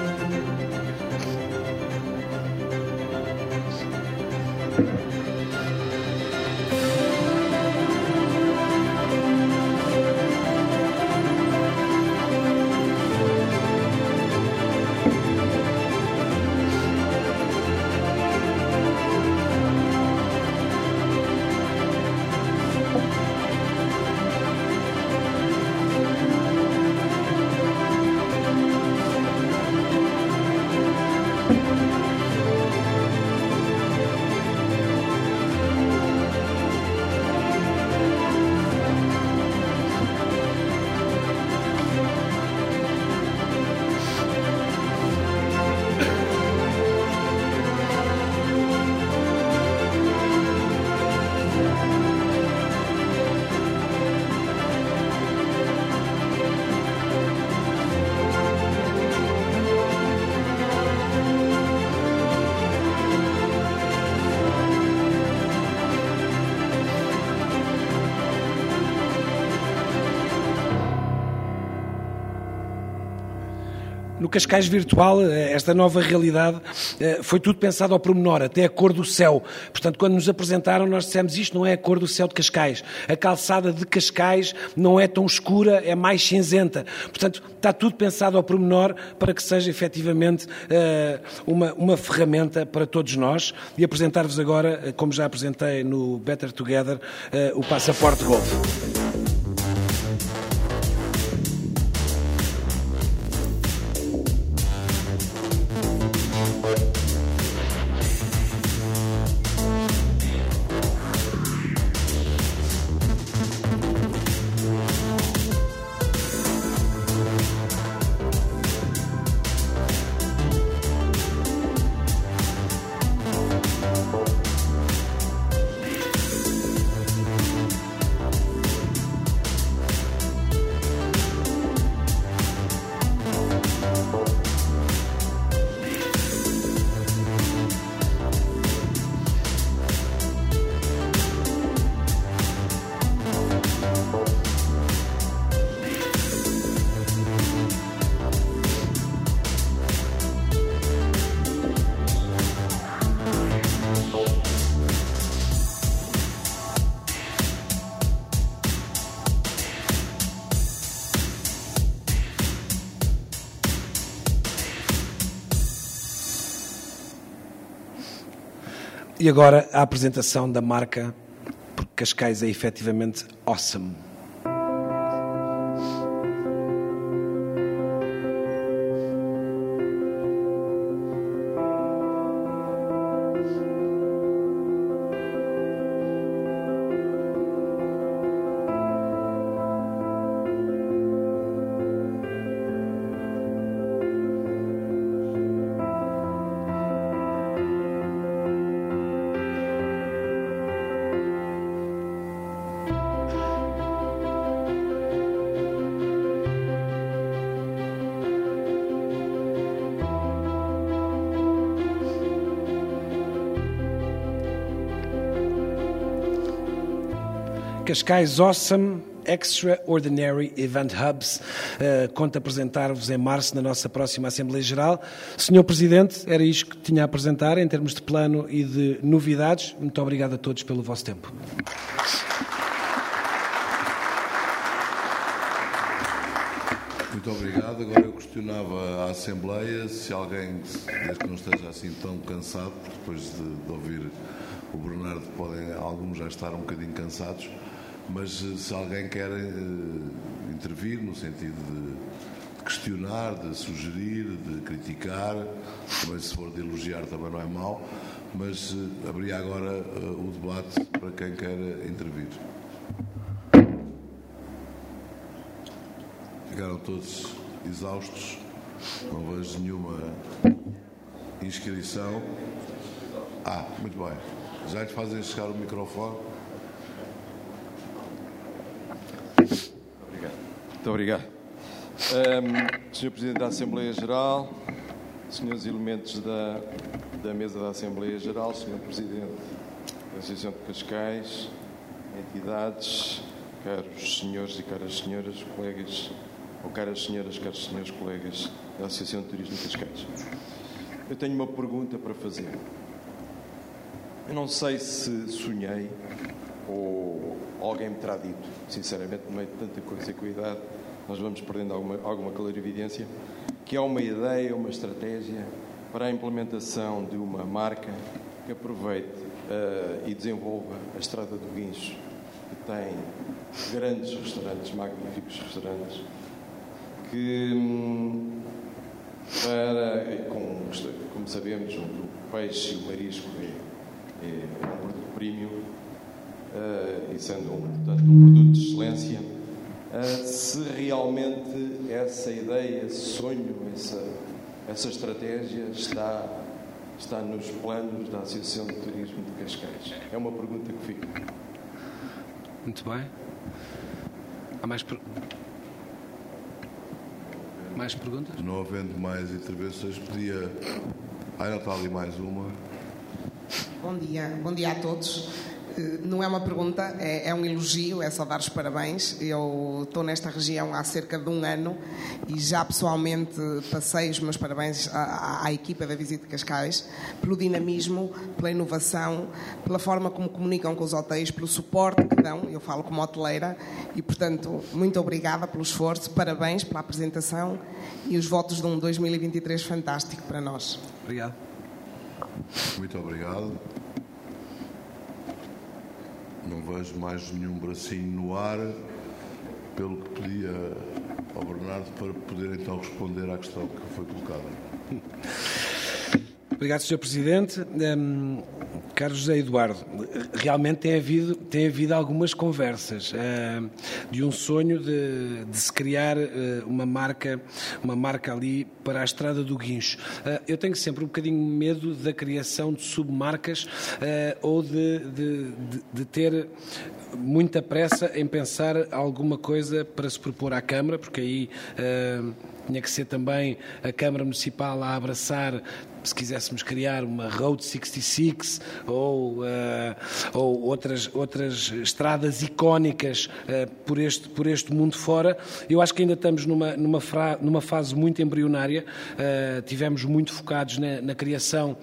No Cascais Virtual, esta nova realidade, foi tudo pensado ao pormenor, até a cor do céu. Portanto, quando nos apresentaram, nós dissemos: isto não é a cor do céu de Cascais. A calçada de Cascais não é tão escura, é mais cinzenta. Portanto, está tudo pensado ao pormenor para que seja efetivamente uma ferramenta para todos nós. E apresentar-vos agora, como já apresentei no Better Together, o Passaporte Golf. E agora a apresentação da marca, porque Cascais é efetivamente awesome. Cascais Awesome Extraordinary Event Hubs. Conto apresentar-vos em março na nossa próxima Assembleia Geral. Senhor Presidente, era isto que tinha a apresentar em termos de plano e de novidades. Muito obrigado a todos pelo vosso tempo. Muito obrigado. Agora eu questionava à Assembleia se alguém, desde que não esteja assim tão cansado, porque depois de ouvir o Bernardo podem alguns já estar um bocadinho cansados, mas se alguém quer intervir no sentido de questionar, de sugerir, de criticar, mas se for de elogiar também não é mau, mas abria agora o debate para quem quer intervir. Ficaram todos exaustos, não vejo nenhuma inscrição. Muito bem. Já lhe fazem chegar o microfone. Obrigado. Muito obrigado. Sr. Presidente da Assembleia Geral, senhores elementos da mesa da Assembleia Geral, Sr. Presidente da Associação de Cascais, entidades, caros senhores e caras senhoras, colegas, ou caras senhoras, caros senhores colegas da Associação de Turismo de Cascais. Eu tenho uma pergunta para fazer. Eu não sei se sonhei ou alguém me terá dito, sinceramente, no meio de tanta coisa e cuidado, nós vamos perdendo alguma clarividência, que há uma ideia, uma estratégia para a implementação de uma marca que aproveite e desenvolva a Estrada do Guincho, que tem grandes restaurantes, magníficos restaurantes, que, como sabemos, o peixe e o marisco é um produto premium, e sendo, portanto, um produto de excelência, se realmente essa ideia, esse sonho, essa estratégia está nos planos da Associação de Turismo de Cascais. É uma pergunta que fica. Muito bem. Há mais perguntas? Não havendo mais intervenções, pedia... Ainda está ali mais uma. Bom dia a todos. Não é uma pergunta, é um elogio, é só dar os parabéns. Eu estou nesta região há cerca de 1 ano e já pessoalmente passei os meus parabéns à equipa da Visita Cascais pelo dinamismo, pela inovação, pela forma como comunicam com os hotéis, pelo suporte que dão. Eu falo como hoteleira e, portanto, muito obrigada pelo esforço, parabéns pela apresentação e os votos de um 2023 fantástico para nós. Obrigado. Muito obrigado. Não vejo mais nenhum bracinho no ar, pelo que pedia ao Bernardo para poder então responder à questão que foi colocada. Obrigado, Sr. Presidente. Caro José Eduardo, realmente tem havido algumas conversas de um sonho de se criar uma marca ali para a Estrada do Guincho. Eu tenho sempre um bocadinho medo da criação de submarcas ou de ter muita pressa em pensar alguma coisa para se propor à Câmara, porque aí tinha que ser também a Câmara Municipal a abraçar, se quiséssemos criar uma Road 66 ou outras estradas icónicas por este mundo fora. Eu acho que ainda estamos numa fase muito embrionária. Tivemos muito focados na criação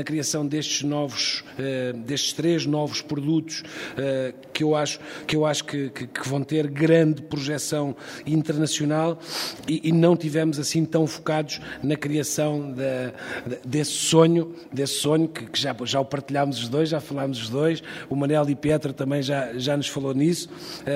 destes 3 novos produtos que eu acho que vão ter grande projeção internacional e não tivemos assim tão focados na criação desse sonho que já o partilhámos os dois, já falámos os dois, o Manel e Petra também já nos falou nisso,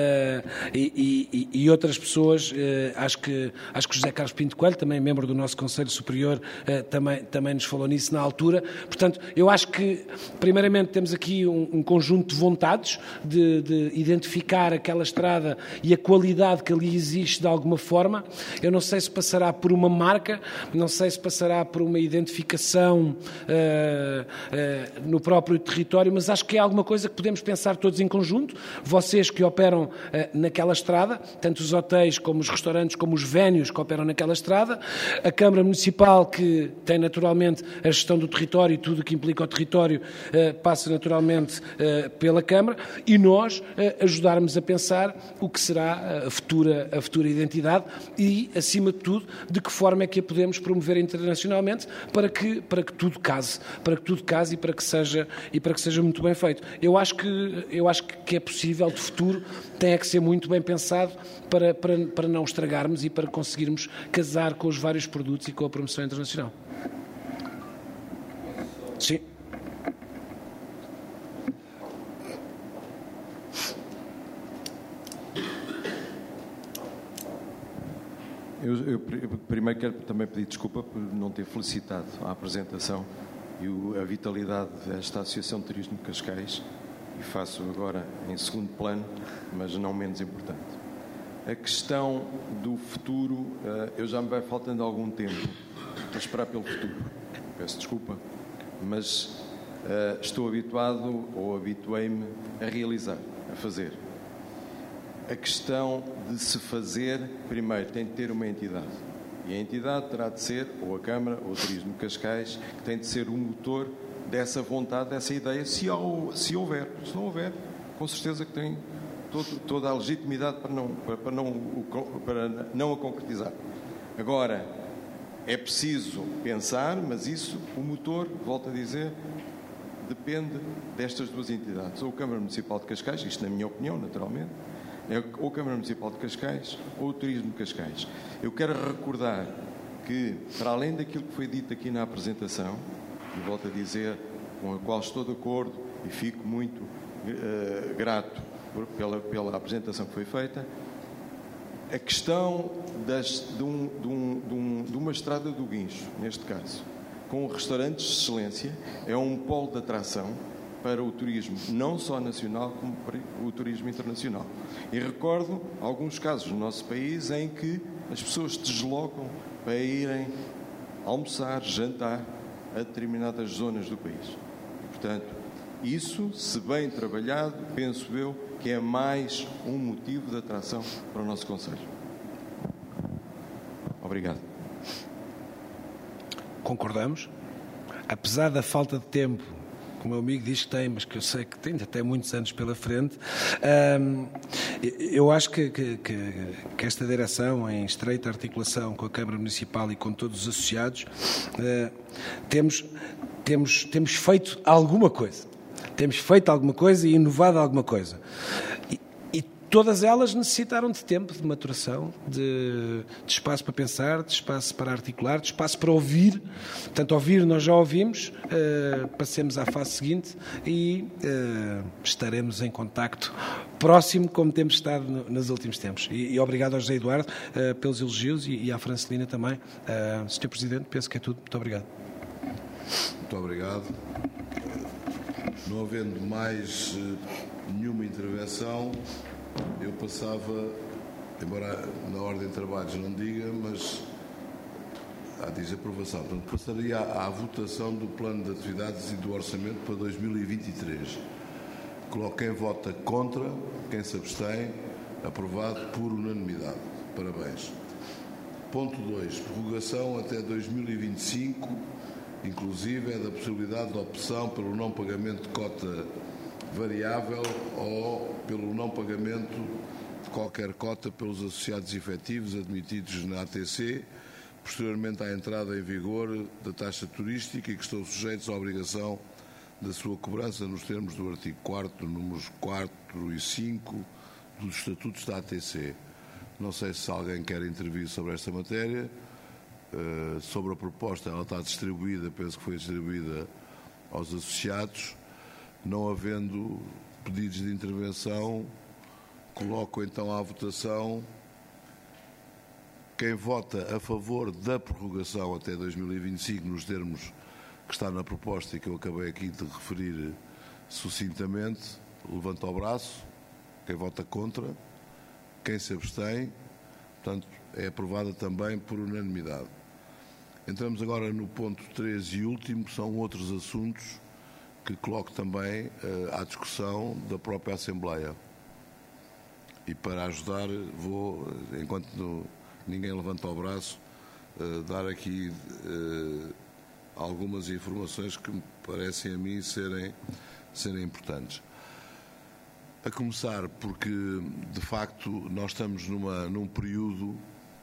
e outras pessoas, acho que o José Carlos Pinto Coelho, também membro do nosso Conselho Superior, também nos falou nisso na altura. Portanto, eu acho que primeiramente temos aqui um conjunto de vontades de identificar aquela estrada e a qualidade que ali existe de alguma forma. Eu não sei se passará por uma marca, não sei se passará por uma identificação no próprio território, mas acho que é alguma coisa que podemos pensar todos em conjunto. Vocês que operam naquela estrada, tanto os hotéis como os restaurantes, como os vénios que operam naquela estrada, a Câmara Municipal que tem naturalmente a gestão do território e tudo o que implica o território passa naturalmente pela Câmara, e nós ajudarmos a pensar o que será a futura identidade e, acima de tudo, de que forma é que a podemos promover internacionalmente para que tudo case e para que seja muito bem feito. Eu acho que é possível, de futuro, tem que ser muito bem pensado para não estragarmos e para conseguirmos casar com os vários produtos e com a promoção internacional. Sim. Eu primeiro quero também pedir desculpa por não ter felicitado a apresentação e a vitalidade desta Associação de Turismo de Cascais, e faço agora em segundo plano, mas não menos importante. A questão do futuro, eu já me vai faltando algum tempo a esperar pelo futuro. Peço desculpa, mas estou habituado ou habituei-me a realizar, a fazer. A questão de se fazer, primeiro, tem de ter uma entidade. E a entidade terá de ser, ou a Câmara, ou o Turismo de Cascais, que tem de ser o motor dessa vontade, dessa ideia, se houver. Se não houver, com certeza que tem toda a legitimidade para não a concretizar. Agora, é preciso pensar, mas isso, o motor, volto a dizer, depende destas duas entidades. Ou a Câmara Municipal de Cascais, isto na minha opinião, naturalmente, é ou a Câmara Municipal de Cascais ou o Turismo de Cascais. Eu quero recordar que, para além daquilo que foi dito aqui na apresentação, e volto a dizer, com a qual estou de acordo e fico muito grato pela apresentação que foi feita, a questão de uma estrada do Guincho, neste caso, com restaurantes de excelência, é um polo de atração para o turismo, não só nacional, como para o turismo internacional. E recordo alguns casos no nosso país em que as pessoas se deslocam para irem almoçar, jantar a determinadas zonas do país. E, portanto, isso, se bem trabalhado, penso eu, que é mais um motivo de atração para o nosso concelho. Obrigado. Concordamos. Apesar da falta de tempo, que o meu amigo diz que tem, mas que eu sei que tem ainda tem muitos anos pela frente, eu acho que esta direção, em estreita articulação com a Câmara Municipal e com todos os associados, temos feito alguma coisa. Temos feito alguma coisa e inovado alguma coisa. E todas elas necessitaram de tempo, de maturação, de espaço para pensar, de espaço para articular, de espaço para ouvir. Portanto, ouvir nós já ouvimos, passemos à fase seguinte e estaremos em contacto próximo, como temos estado nos últimos tempos. E obrigado ao José Eduardo pelos elogios e à Francelina também. Sr. Presidente, penso que é tudo. Muito obrigado. Muito obrigado. Não havendo mais nenhuma intervenção, eu passava, embora na ordem de trabalhos não diga, mas diz aprovação. Portanto, passaria à votação do plano de atividades e do orçamento para 2023. Coloco quem vota contra, quem se abstém, aprovado por unanimidade. Parabéns. Ponto 2. Prorrogação até 2025, inclusive é da possibilidade de opção pelo não pagamento de cota variável ou pelo não pagamento de qualquer cota pelos associados efetivos admitidos na ATC, posteriormente à entrada em vigor da taxa turística e que estão sujeitos à obrigação da sua cobrança nos termos do artigo 4º, números 4 e 5 dos estatutos da ATC. Não sei se alguém quer intervir sobre esta matéria. Sobre a proposta, ela está distribuída, penso que foi distribuída aos associados. Não havendo pedidos de intervenção, coloco então à votação. Quem vota a favor da prorrogação até 2025, nos termos que está na proposta e que eu acabei aqui de referir sucintamente, levanta o braço. Quem vota contra, quem se abstém, portanto, é aprovada também por unanimidade. Entramos agora no ponto 3 e último, que são outros assuntos que coloco também à discussão da própria Assembleia. E para ajudar vou, enquanto ninguém levanta o braço, dar aqui algumas informações que me parecem a mim serem importantes. A começar porque, de facto, nós estamos num período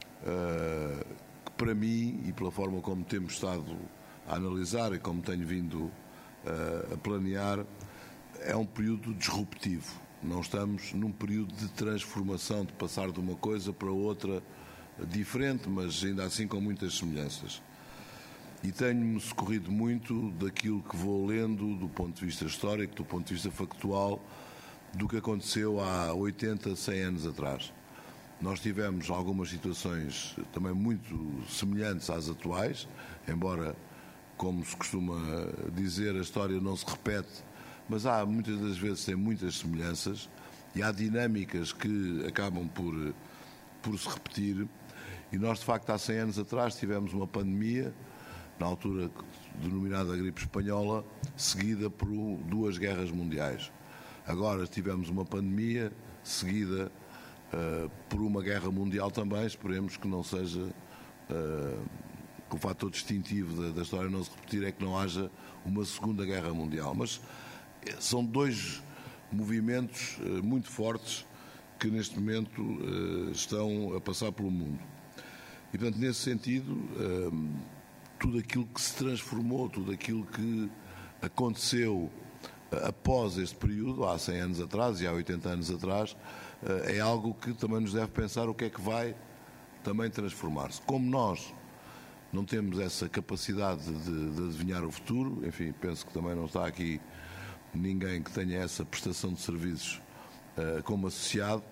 que, para mim, e pela forma como temos estado a analisar e como tenho vindo a planear, é um período disruptivo. Não estamos num período de transformação, de passar de uma coisa para outra diferente, mas ainda assim com muitas semelhanças. E tenho-me socorrido muito daquilo que vou lendo do ponto de vista histórico, do ponto de vista factual, do que aconteceu há 80, 100 anos atrás. Nós tivemos algumas situações também muito semelhantes às atuais, embora, como se costuma dizer, a história não se repete, mas há muitas das vezes tem muitas semelhanças e há dinâmicas que acabam por se repetir. E nós, de facto, há 100 anos atrás tivemos uma pandemia, na altura denominada gripe espanhola, seguida por 2 guerras mundiais. Agora tivemos uma pandemia seguida por uma guerra mundial também. Esperemos que não seja, que o fator distintivo da história não se repetir é que não haja uma segunda guerra mundial. Mas são 2 movimentos muito fortes que neste momento estão a passar pelo mundo. E, portanto, nesse sentido, tudo aquilo que se transformou, tudo aquilo que aconteceu após este período, há 100 anos atrás e há 80 anos atrás, é algo que também nos deve pensar o que é que vai também transformar-se. Como nós não temos essa capacidade de adivinhar o futuro, enfim, penso que também não está aqui ninguém que tenha essa prestação de serviços como associado,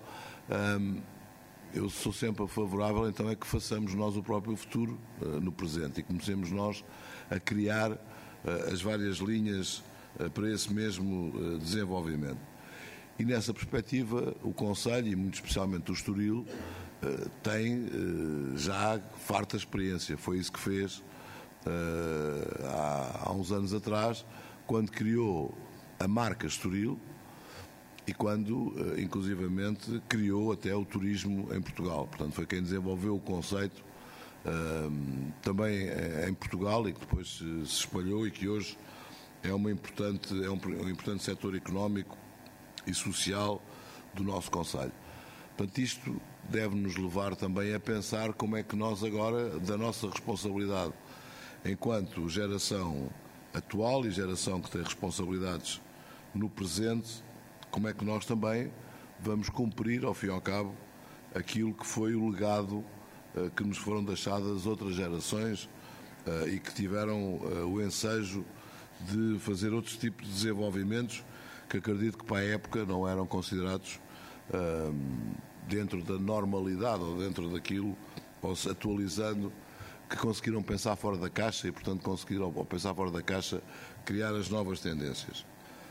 eu sou sempre favorável, então, é que façamos nós o próprio futuro no presente e comecemos nós a criar as várias linhas para esse mesmo desenvolvimento. E nessa perspectiva, o Conselho, e muito especialmente o Estoril, tem já farta experiência. Foi isso que fez há uns anos atrás, quando criou a marca Estoril e quando, inclusivamente, criou até o turismo em Portugal. Portanto, foi quem desenvolveu o conceito também em Portugal e que depois se espalhou e que hoje é um importante setor económico e social do nosso Conselho. Portanto, isto deve nos levar também a pensar como é que nós agora, da nossa responsabilidade enquanto geração atual e geração que tem responsabilidades no presente, como é que nós também vamos cumprir, ao fim e ao cabo, aquilo que foi o legado que nos foram deixadas outras gerações e que tiveram o ensejo de fazer outros tipos de desenvolvimentos que acredito que para a época não eram considerados dentro da normalidade ou dentro daquilo, ou se atualizando, que conseguiram pensar fora da caixa e, portanto, conseguiram, ao pensar fora da caixa, criar as novas tendências.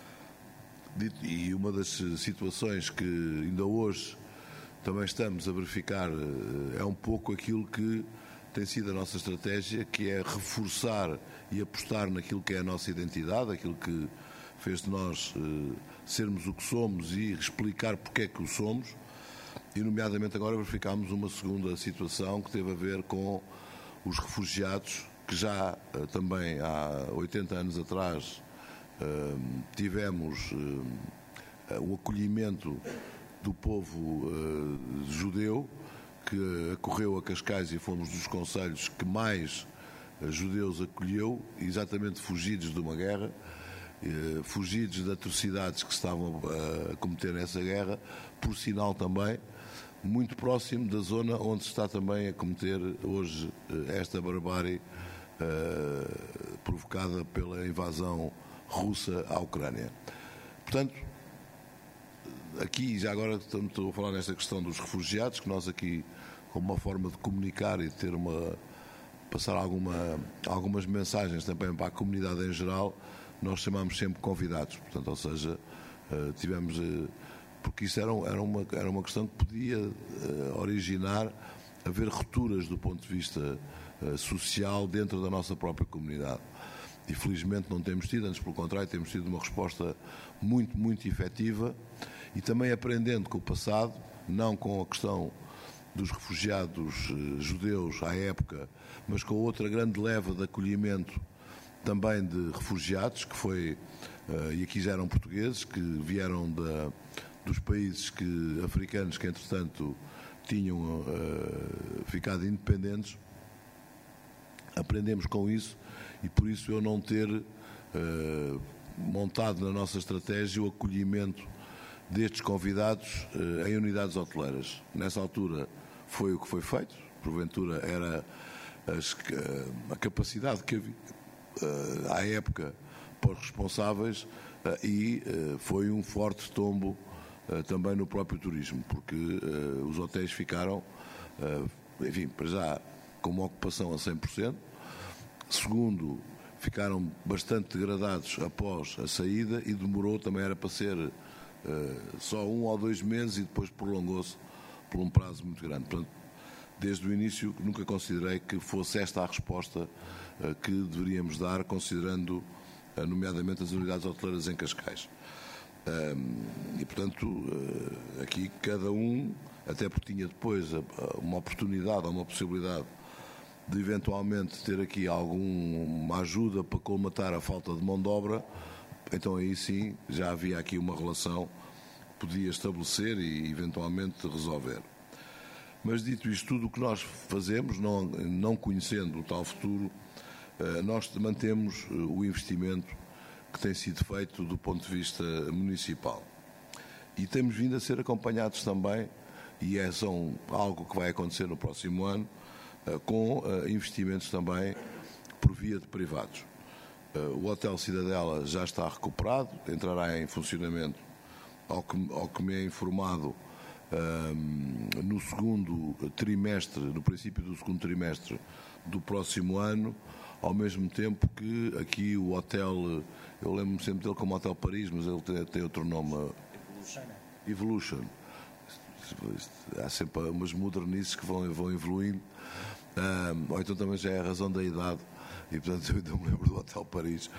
E uma das situações que ainda hoje também estamos a verificar é um pouco aquilo que tem sido a nossa estratégia, que é reforçar e apostar naquilo que é a nossa identidade, aquilo que fez de nós sermos o que somos e explicar porque é que o somos. E, nomeadamente, agora verificámos uma segunda situação que teve a ver com os refugiados, que já também há 80 anos atrás tivemos o acolhimento do povo judeu, que acorreu a Cascais e fomos dos concelhos que mais judeus acolheu, exatamente fugidos de uma guerra, fugidos de atrocidades que se estavam a cometer nessa guerra, por sinal também muito próximo da zona onde se está também a cometer hoje esta barbárie provocada pela invasão russa à Ucrânia. Portanto, aqui, já agora estou a falar nesta questão dos refugiados, que nós aqui, como uma forma de comunicar e de ter passar algumas mensagens também para a comunidade em geral, nós chamamos sempre convidados. Portanto, ou seja, tivemos... porque isso era uma questão que podia originar haver rupturas do ponto de vista social dentro da nossa própria comunidade. e felizmente não temos tido, antes pelo contrário, temos tido uma resposta muito, muito efetiva, e também aprendendo com o passado, não com a questão dos refugiados judeus à época, mas com outra grande leva de acolhimento também de refugiados, que foi, e aqui já eram portugueses, que vieram dos países africanos que entretanto tinham ficado independentes. Aprendemos com isso, e por isso eu não ter montado na nossa estratégia o acolhimento destes convidados em unidades hoteleiras. Nessa altura foi o que foi feito, porventura era a capacidade que havia à época para os responsáveis, e foi um forte tombo também no próprio turismo, porque os hotéis ficaram, enfim, para já com uma ocupação a 100%, segundo, ficaram bastante degradados após a saída, e demorou, também era para ser só 1 ou 2 meses, e depois prolongou-se por um prazo muito grande. Portanto, desde o início nunca considerei que fosse esta a resposta que deveríamos dar, considerando nomeadamente as unidades hoteleiras em Cascais. E portanto, aqui cada um, até porque tinha depois uma oportunidade ou uma possibilidade de eventualmente ter aqui alguma ajuda para colmatar a falta de mão de obra, então aí sim já havia aqui uma relação que podia estabelecer e eventualmente resolver. Mas dito isto, tudo o que nós fazemos, não conhecendo o tal futuro, nós mantemos o investimento que tem sido feito do ponto de vista municipal. E temos vindo a ser acompanhados também, e são algo que vai acontecer no próximo ano, com investimentos também por via de privados. O Hotel Cidadela já está recuperado, entrará em funcionamento, ao que me é informado, no segundo trimestre, no princípio do segundo trimestre do próximo ano, ao mesmo tempo que aqui o hotel, eu lembro-me sempre dele como Hotel Paris, mas ele tem outro nome. Evolution. Há sempre umas modernices que vão evoluindo, ou então também já é a razão da idade, e portanto eu ainda me lembro do Hotel Paris,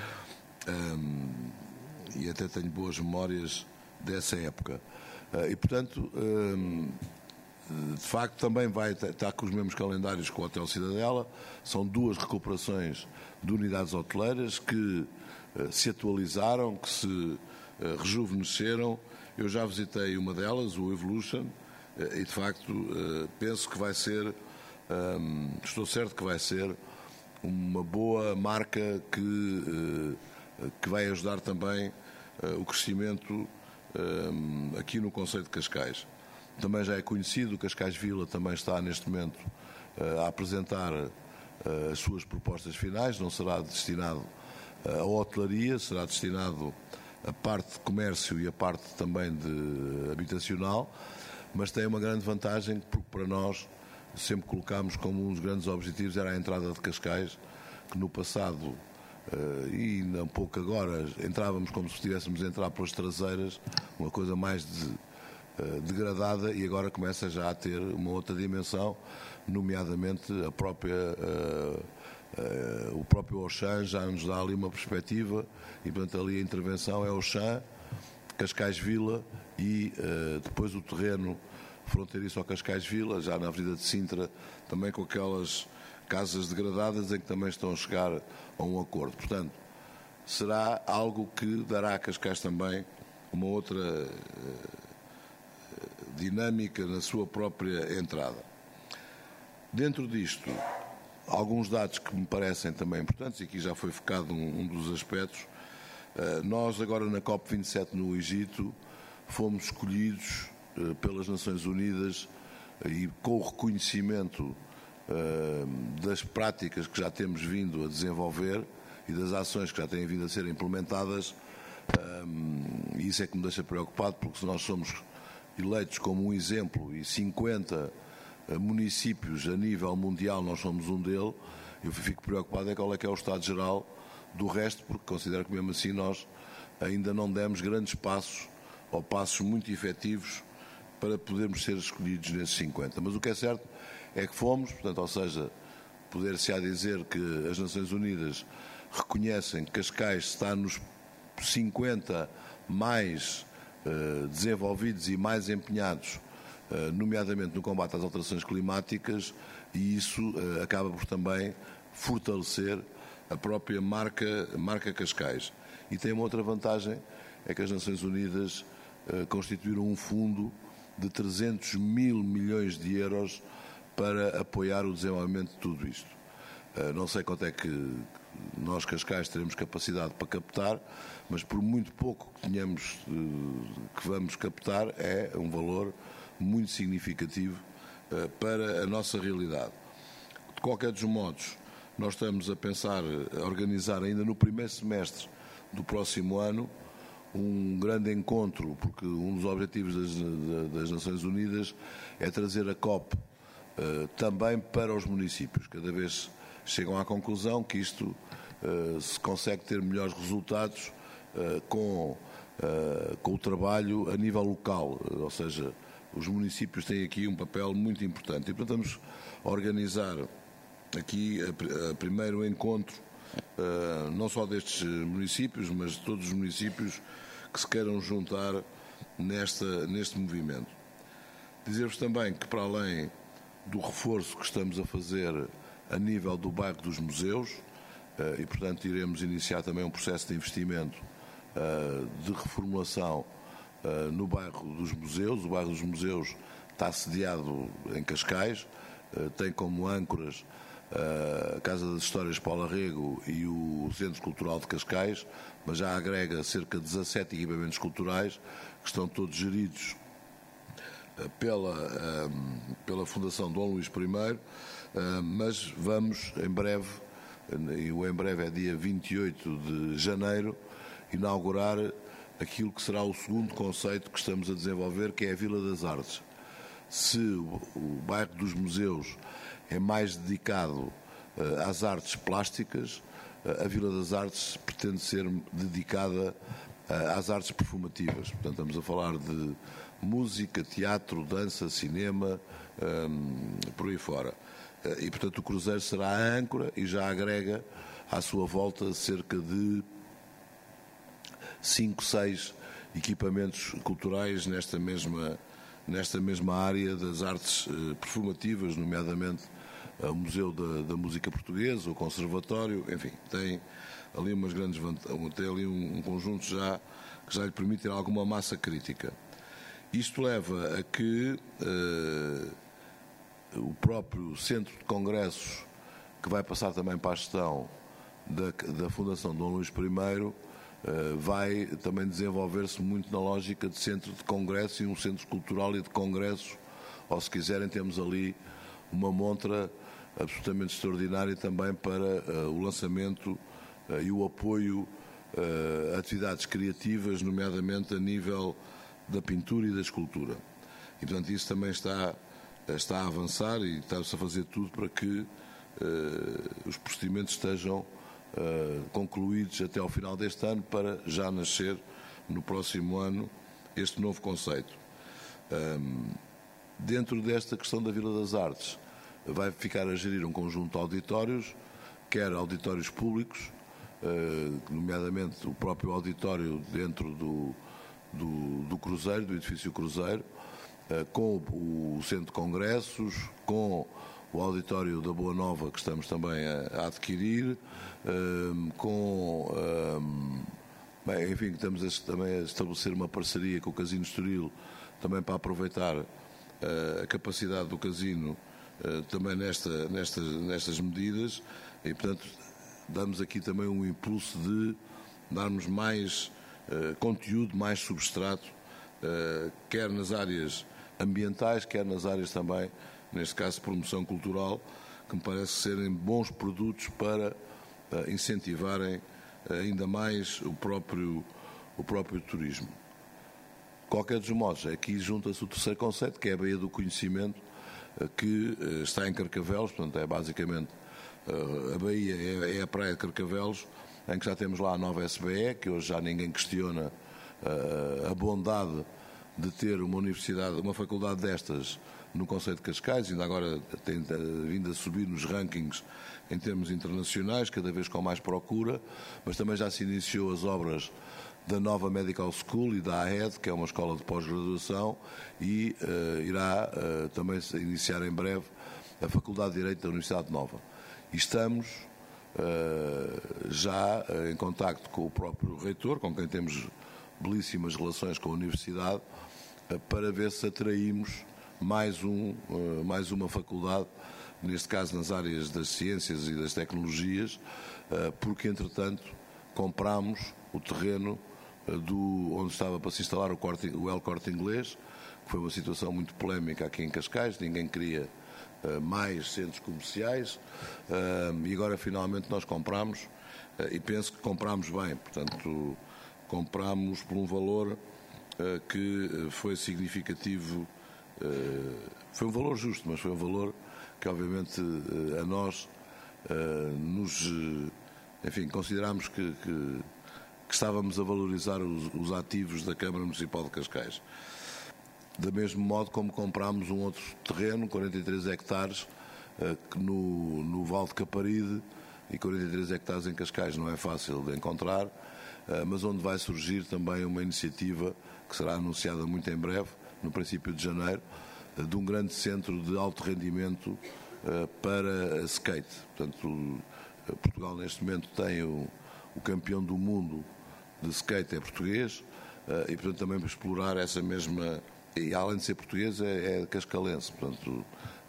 e até tenho boas memórias dessa época. E portanto, de facto, também vai estar com os mesmos calendários que o Hotel Cidadela. São 2 recuperações de unidades hoteleiras que se atualizaram, que se rejuvenesceram. Eu já visitei uma delas, o Evolution, e de facto penso que vai ser, estou certo que vai ser uma boa marca que vai ajudar também o crescimento aqui no concelho de Cascais. Também já é conhecido, o Cascais Vila também está neste momento a apresentar as suas propostas finais, não será destinado à hotelaria, será destinado à parte de comércio e à parte também de habitacional, mas tem uma grande vantagem, porque para nós sempre colocámos como um dos grandes objetivos era a entrada de Cascais, que no passado, e ainda um pouco agora, entrávamos como se estivéssemos a entrar pelas traseiras, uma coisa mais degradada, e agora começa já a ter uma outra dimensão, nomeadamente o próprio Auchan já nos dá ali uma perspectiva, e portanto ali a intervenção é Auchan, Cascais Vila e depois o terreno fronteiriço ao Cascais Vila, já na Avenida de Sintra, também com aquelas casas degradadas em que também estão a chegar a um acordo. Portanto, será algo que dará a Cascais também uma outra dinâmica na sua própria entrada. Dentro disto, alguns dados que me parecem também importantes, e aqui já foi focado um dos aspectos. Nós agora na COP27 no Egito fomos escolhidos pelas Nações Unidas, e com o reconhecimento das práticas que já temos vindo a desenvolver e das ações que já têm vindo a ser implementadas, e isso é que me deixa preocupado, porque se nós somos eleitos como um exemplo e 50 municípios a nível mundial nós somos um dele, eu fico preocupado qual é que é o estado geral do resto, porque considero que mesmo assim nós ainda não demos grandes passos ou passos muito efetivos para podermos ser escolhidos nesses 50. Mas o que é certo é que fomos, portanto, ou seja, poder-se-á dizer que as Nações Unidas reconhecem que Cascais está nos 50 mais desenvolvidos e mais empenhados, nomeadamente no combate às alterações climáticas, e isso acaba por também fortalecer a própria marca Cascais. E tem uma outra vantagem, é que as Nações Unidas constituíram um fundo de 300 mil milhões de euros para apoiar o desenvolvimento de tudo isto. Não sei quanto é que nós, Cascais, teremos capacidade para captar, mas por muito pouco que tenhamos, que vamos captar, é um valor muito significativo para a nossa realidade. De qualquer dos modos, nós estamos a pensar, a organizar ainda no primeiro semestre do próximo ano, um grande encontro, porque um dos objetivos das Nações Unidas é trazer a COP também para os municípios. Cada vez chegam à conclusão que isto se consegue ter melhores resultados com o trabalho a nível local, ou seja, os municípios têm aqui um papel muito importante. E, portanto, estamos a organizar aqui o primeiro encontro, não só destes municípios, mas de todos os municípios que se queiram juntar neste movimento. Dizer-vos também que, para além do reforço que estamos a fazer a nível do bairro dos museus, e, portanto, iremos iniciar também um processo de investimento de reformulação no bairro dos museus. O bairro dos museus está sediado em Cascais, tem como âncoras a Casa das Histórias Paulo Arrego e o Centro Cultural de Cascais, mas já agrega cerca de 17 equipamentos culturais que estão todos geridos pela Fundação Dom Luís I, mas vamos em breve, e o em breve é dia 28 de janeiro, inaugurar aquilo que será o segundo conceito que estamos a desenvolver, que é a Vila das Artes. Se o bairro dos museus é mais dedicado às artes plásticas, a Vila das Artes pretende ser dedicada às artes performativas. Portanto, estamos a falar de música, teatro, dança, cinema, por aí fora. E, portanto, o Cruzeiro será a âncora e já agrega à sua volta cerca de 5, 6 equipamentos culturais nesta mesma área das artes performativas, nomeadamente o Museu da Música Portuguesa, o Conservatório, enfim, tem ali umas grandes tem ali um conjunto que já lhe permite ter alguma massa crítica. Isto leva a que o próprio Centro de Congressos, que vai passar também para a gestão da Fundação Dom Luís I, vai também desenvolver-se muito na lógica de centro de congresso e um centro cultural e de congressos, ou se quiserem temos ali uma montra absolutamente extraordinária também para o lançamento e o apoio a atividades criativas, nomeadamente a nível da pintura e da escultura. E, portanto, isso também está a avançar e está-se a fazer tudo para que os procedimentos estejam concluídos até ao final deste ano, para já nascer no próximo ano este novo conceito. Dentro desta questão da Vila das Artes, vai ficar a gerir um conjunto de auditórios, quer auditórios públicos, nomeadamente o próprio auditório dentro do Cruzeiro, do edifício Cruzeiro, com o Centro de Congressos, com o auditório da Boa Nova, que estamos também a adquirir, enfim, estamos também a estabelecer uma parceria com o Casino Estoril, também para aproveitar a capacidade do casino também nestas medidas, e, portanto, damos aqui também um impulso de darmos mais conteúdo, mais substrato, quer nas áreas ambientais, quer nas áreas também, neste caso, de promoção cultural, que me parece serem bons produtos para incentivarem ainda mais o próprio turismo. De qualquer dos modos, aqui junta-se o terceiro conceito, que é a Baía do Conhecimento, que está em Carcavelos, portanto é basicamente a Baía é a praia de Carcavelos, em que já temos lá a nova SBE, que hoje já ninguém questiona a bondade de ter uma universidade, uma faculdade destas no concelho de Cascais, ainda agora tem vindo a subir nos rankings em termos internacionais, cada vez com mais procura, mas também já se iniciou as obras da nova Medical School e da AED, que é uma escola de pós-graduação, e irá também iniciar em breve a Faculdade de Direito da Universidade Nova. E estamos já em contacto com o próprio reitor, com quem temos belíssimas relações com a Universidade, para ver se atraímos mais uma faculdade, neste caso nas áreas das ciências e das tecnologias, porque, entretanto, comprámos o terreno onde estava para se instalar o El Corte Inglês, que foi uma situação muito polémica aqui em Cascais, ninguém queria mais centros comerciais, e agora finalmente nós compramos, e penso que compramos bem, portanto, compramos por um valor que foi significativo, foi um valor justo, mas foi um valor que obviamente a nós consideramos que estávamos a valorizar os ativos da Câmara Municipal de Cascais. Da mesmo modo como comprámos um outro terreno, 43 hectares, no Val de Caparide, e 43 hectares em Cascais não é fácil de encontrar, mas onde vai surgir também uma iniciativa que será anunciada muito em breve, no princípio de janeiro, de um grande centro de alto rendimento para skate. Portanto, Portugal neste momento tem o campeão do mundo de skate é português, e portanto também para explorar essa mesma, e além de ser português é cascalense, portanto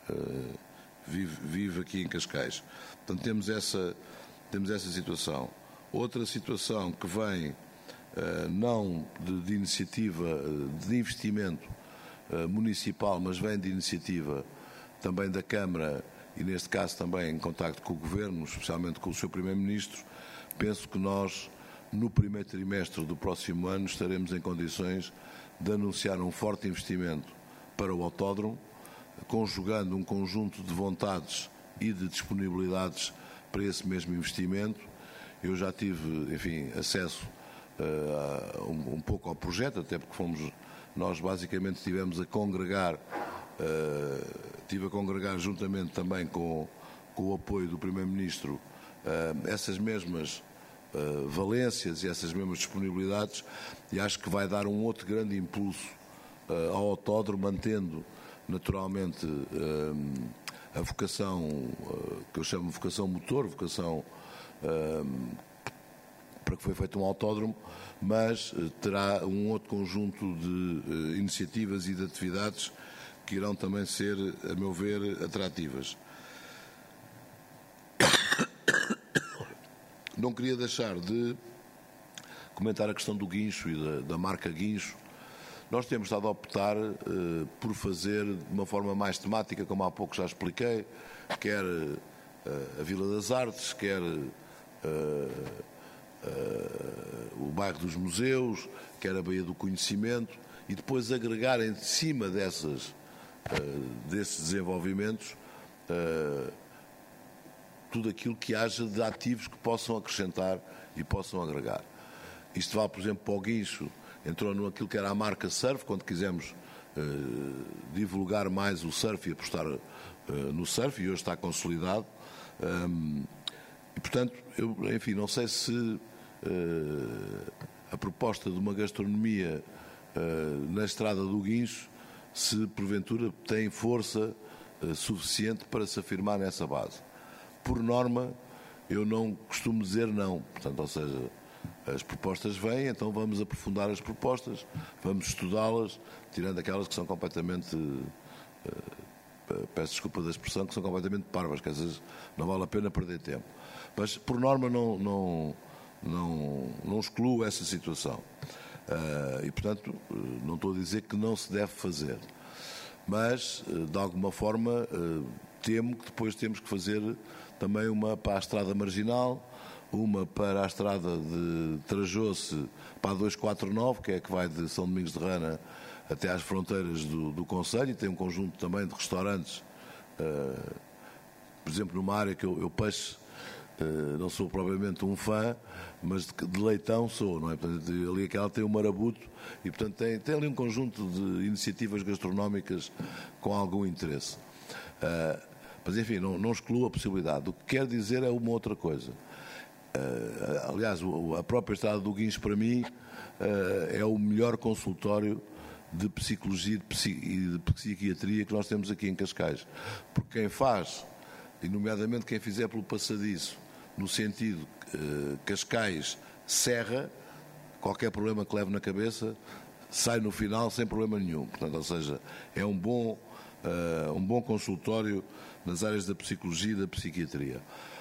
vive aqui em Cascais. Portanto temos essa situação. Outra situação que vem não de iniciativa de investimento municipal, mas vem de iniciativa também da Câmara e neste caso também em contacto com o Governo, especialmente com o Sr. Primeiro-Ministro. Penso que nós, no primeiro trimestre do próximo ano, estaremos em condições de anunciar um forte investimento para o autódromo, conjugando um conjunto de vontades e de disponibilidades para esse mesmo investimento. Eu já tive, acesso um pouco ao projeto, até porque nós basicamente estive a congregar juntamente também com o apoio do Primeiro-Ministro essas mesmas valências e essas mesmas disponibilidades, e acho que vai dar um outro grande impulso ao autódromo, mantendo naturalmente a vocação que eu chamo de vocação motor, vocação para que foi feito um autódromo, mas terá um outro conjunto de iniciativas e de atividades que irão também ser, a meu ver, atrativas. Não queria deixar de comentar a questão do guincho e da marca guincho. Nós temos estado a optar por fazer de uma forma mais temática, como há pouco já expliquei, quer a Vila das Artes, quer o bairro dos museus, quer a Baía do Conhecimento, e depois agregar em cima desses desenvolvimentos tudo aquilo que haja de ativos que possam acrescentar e possam agregar. Isto vale, por exemplo, para o guincho, entrou naquilo que era a marca surf, quando quisemos divulgar mais o surf e apostar no surf, e hoje está consolidado. E, portanto, eu, não sei se a proposta de uma gastronomia na estrada do guincho, se porventura tem força suficiente para se afirmar nessa base. Por norma, eu não costumo dizer não. Portanto, ou seja, as propostas vêm, então vamos aprofundar as propostas, vamos estudá-las, tirando aquelas que são completamente, peço desculpa da expressão, que são completamente parvas, que às vezes não vale a pena perder tempo. Mas, por norma, não excluo essa situação. E, portanto, não estou a dizer que não se deve fazer. Mas, de alguma forma, temo que depois temos que fazer também uma para a estrada marginal, uma para a estrada de Trajoce para a 249, que é a que vai de São Domingos de Rana até às fronteiras do concelho, e tem um conjunto também de restaurantes, por exemplo, numa área que eu peixe não sou propriamente um fã, mas de leitão sou, não é? Portanto, ali aquela tem o Marabuto e, portanto, tem ali um conjunto de iniciativas gastronómicas com algum interesse. Mas, enfim, não excluo a possibilidade. O que quero dizer é uma outra coisa. Aliás, a própria Estrada do Guincho, para mim, é o melhor consultório de psicologia e de psiquiatria que nós temos aqui em Cascais. Porque quem faz, e nomeadamente quem fizer pelo passadiço, no sentido Cascais-Serra, qualquer problema que leve na cabeça sai no final sem problema nenhum. Portanto, ou seja, é um bom consultório nas áreas da psicologia e da psiquiatria.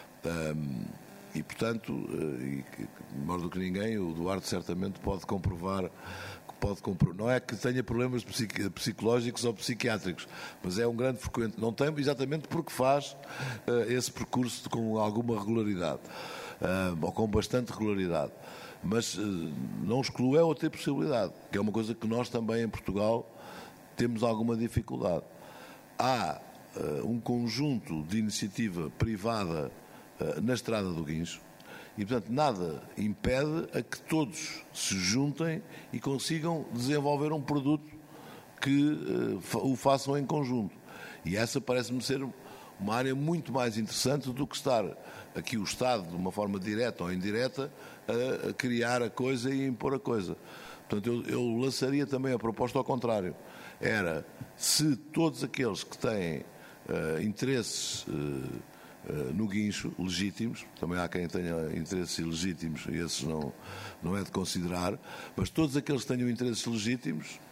E, portanto, mais do que ninguém, o Duarte certamente pode comprovar. Não é que tenha problemas psicológicos ou psiquiátricos, mas é um grande frequente. Não tem exatamente porque faz esse percurso com alguma regularidade, ou com bastante regularidade. Mas não exclui a outra possibilidade, que é uma coisa que nós também em Portugal temos alguma dificuldade. Há um conjunto de iniciativa privada na Estrada do Guincho, e, portanto, nada impede a que todos se juntem e consigam desenvolver um produto que o façam em conjunto. E essa parece-me ser uma área muito mais interessante do que estar aqui o Estado, de uma forma direta ou indireta, a criar a coisa e a impor a coisa. Portanto, eu lançaria também a proposta ao contrário. Era, se todos aqueles que têm interesses no guincho legítimos, também há quem tenha interesses ilegítimos e esses não é de considerar, mas todos aqueles que tenham interesses legítimos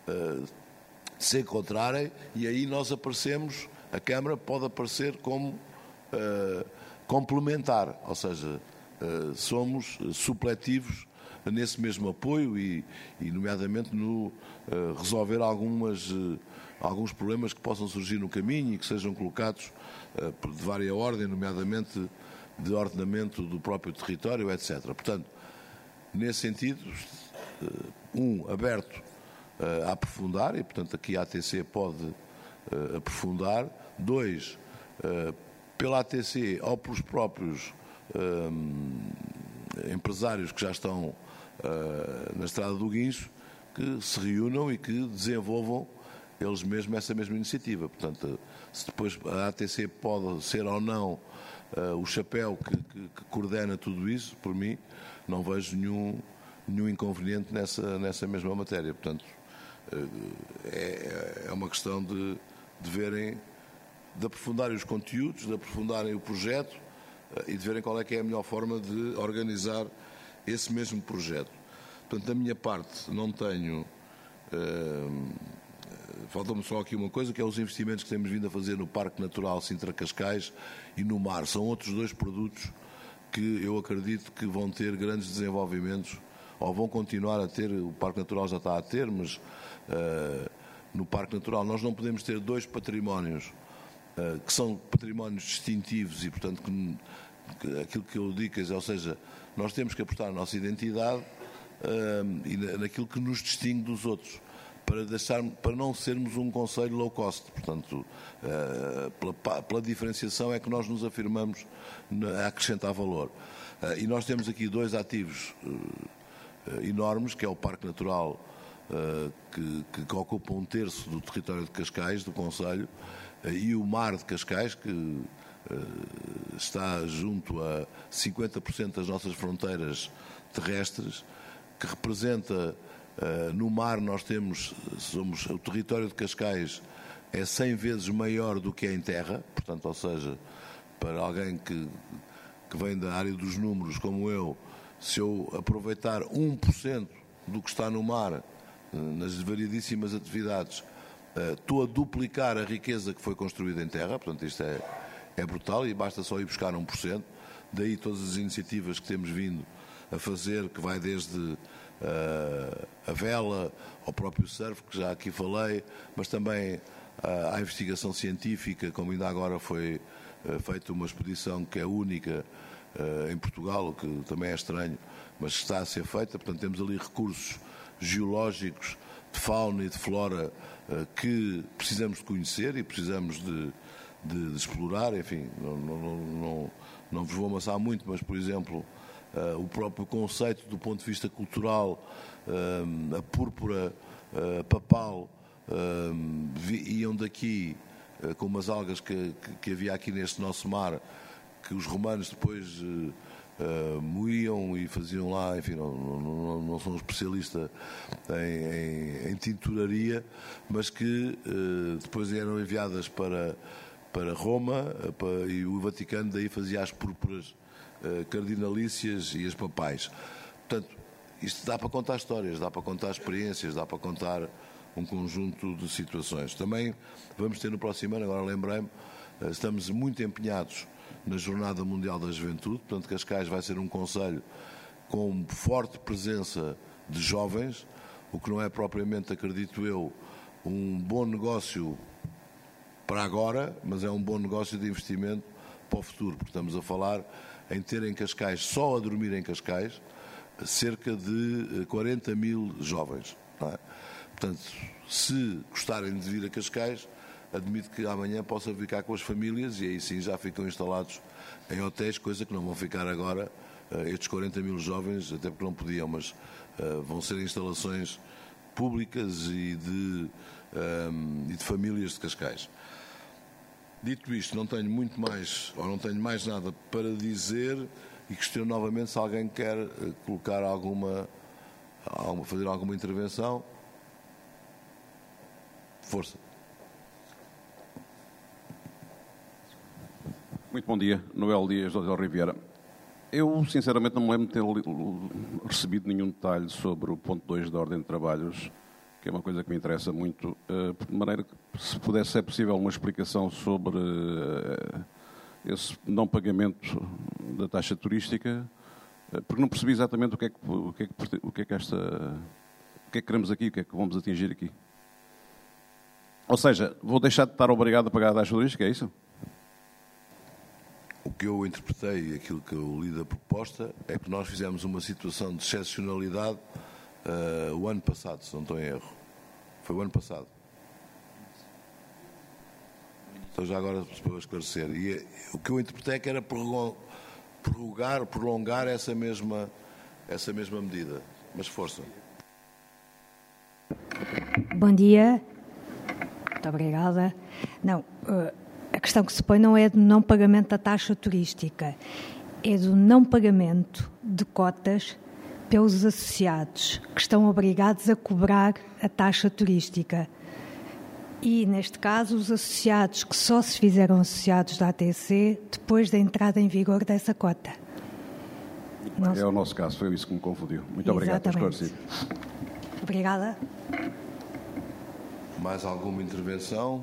se encontrarem, e aí nós aparecemos, a Câmara pode aparecer como complementar, ou seja, somos supletivos nesse mesmo apoio e nomeadamente no resolver alguns problemas que possam surgir no caminho e que sejam colocados de várias ordem, nomeadamente de ordenamento do próprio território, etc. Portanto, nesse sentido, aberto a aprofundar, e portanto aqui a ATC pode aprofundar. 2, pela ATC ou pelos próprios empresários que já estão na Estrada do Guincho, que se reúnam e que desenvolvam eles mesmos essa mesma iniciativa. Portanto, se depois a ATC pode ser ou não o chapéu que coordena tudo isso, por mim, não vejo nenhum inconveniente nessa mesma matéria. Portanto, é uma questão de verem, de aprofundarem os conteúdos, de aprofundarem o projeto e de verem qual é que é a melhor forma de organizar esse mesmo projeto. Portanto, da minha parte, não tenho... Falta-me só aqui uma coisa, que é os investimentos que temos vindo a fazer no Parque Natural Sintra Cascais e no mar. São outros 2 produtos que eu acredito que vão ter grandes desenvolvimentos, ou vão continuar a ter. O Parque Natural já está a ter, mas no Parque Natural nós não podemos ter 2 patrimónios que são patrimónios distintivos e, portanto, aquilo que eu digo, ou seja, nós temos que apostar na nossa identidade e naquilo que nos distingue dos outros, para não sermos um concelho low cost. Portanto, pela diferenciação é que nós nos afirmamos a acrescentar valor. E nós temos aqui 2 ativos enormes, que é o Parque Natural, que ocupa 1/3 do território de Cascais, do concelho, e o Mar de Cascais, que está junto a 50% das nossas fronteiras terrestres, que representa... no mar nós o território de Cascais é 100 vezes maior do que é em terra, portanto, ou seja, para alguém que vem da área dos números como eu, se eu aproveitar 1% do que está no mar, nas variedíssimas atividades, estou a duplicar a riqueza que foi construída em terra. Portanto, isto é brutal, e basta só ir buscar 1%, daí todas as iniciativas que temos vindo a fazer, que vai desde a vela, ao próprio surf, que já aqui falei, mas também à investigação científica, como ainda agora foi feita uma expedição que é única em Portugal, o que também é estranho, mas está a ser feita. Portanto, temos ali recursos geológicos, de fauna e de flora que precisamos de conhecer e precisamos de explorar. Enfim, não vos vou amassar muito, mas, por exemplo, o próprio conceito do ponto de vista cultural, a púrpura papal, iam daqui com umas algas que havia aqui neste nosso mar, que os romanos depois moíam e faziam lá, enfim, não sou um especialista em tinturaria, mas que depois eram enviadas para Roma, e o Vaticano daí fazia as púrpuras cardinalícias e as papais. Portanto, isto dá para contar histórias, dá para contar experiências, dá para contar um conjunto de situações. Também vamos ter no próximo ano, agora lembrei-me, estamos muito empenhados na Jornada Mundial da Juventude, portanto Cascais vai ser um concelho com forte presença de jovens, o que não é propriamente, acredito eu, um bom negócio para agora, mas é um bom negócio de investimento para o futuro, porque estamos a falar em ter em Cascais, só a dormir em Cascais, cerca de 40 mil jovens. Não é? Portanto, se gostarem de vir a Cascais, admito que amanhã possam ficar com as famílias e aí sim já ficam instalados em hotéis, coisa que não vão ficar agora estes 40 mil jovens, até porque não podiam, mas vão ser instalações públicas e de famílias de Cascais. Dito isto, não tenho muito mais, ou não tenho mais nada para dizer e questiono novamente se alguém quer colocar fazer alguma intervenção. Força. Muito bom dia, Noel Dias, Dr. Riviera. Eu, sinceramente, não me lembro de ter recebido nenhum detalhe sobre o ponto 2 da Ordem de Trabalhos, que é uma coisa que me interessa muito, de maneira que, se pudesse ser possível, uma explicação sobre esse não pagamento da taxa turística, porque não percebi exatamente o que é que queremos aqui, o que é que vamos atingir aqui. Ou seja, vou deixar de estar obrigado a pagar a taxa turística, é isso? O que eu interpretei, aquilo que eu li da proposta, é que nós fizemos uma situação de excepcionalidade o ano passado, se não estou em erro. Foi o ano passado. Então já agora para esclarecer. E o que eu interpretei é que era prolongar essa mesma medida. Mas força. Bom dia. Muito obrigada. Não, a questão que se põe não é do não pagamento da taxa turística, é do não pagamento de cotas pelos associados, que estão obrigados a cobrar a taxa turística. E, neste caso, os associados que só se fizeram associados da ATC depois da entrada em vigor dessa cota. É o nosso caso, foi isso que me confundiu. Muito obrigado por esclarecer. Obrigada. Mais alguma intervenção?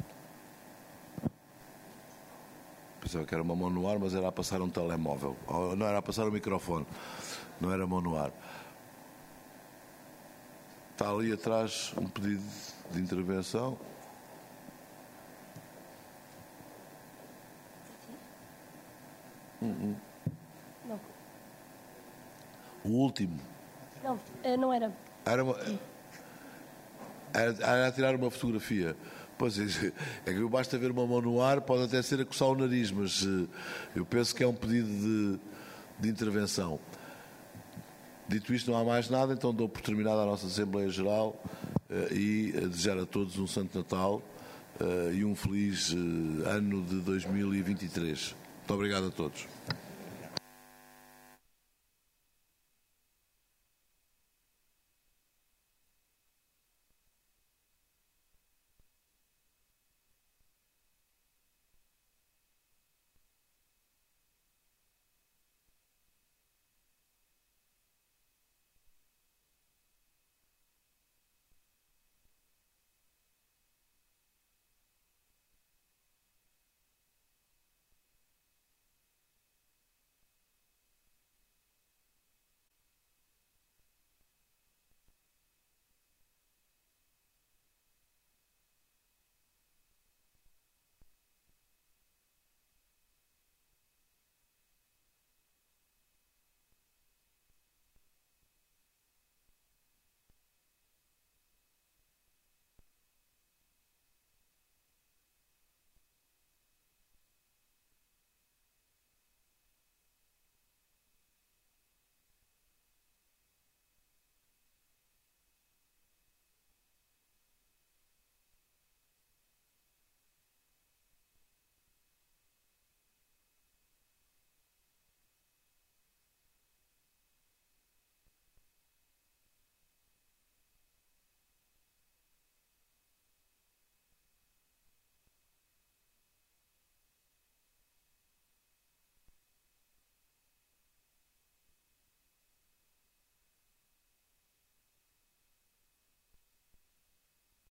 Pensava que era uma mão no ar, mas era a passar um telemóvel. Não, era a passar o microfone. Não era mão no ar. Está ali atrás um pedido de intervenção. Não. O último. Não, não era. Era a tirar uma fotografia. Pois é que basta ver uma mão no ar, pode até ser a coçar o nariz, mas eu penso que é um pedido de intervenção. Dito isto, não há mais nada, então dou por terminada a nossa Assembleia Geral e desejar a todos um Santo Natal e um feliz ano de 2023. Muito obrigado a todos.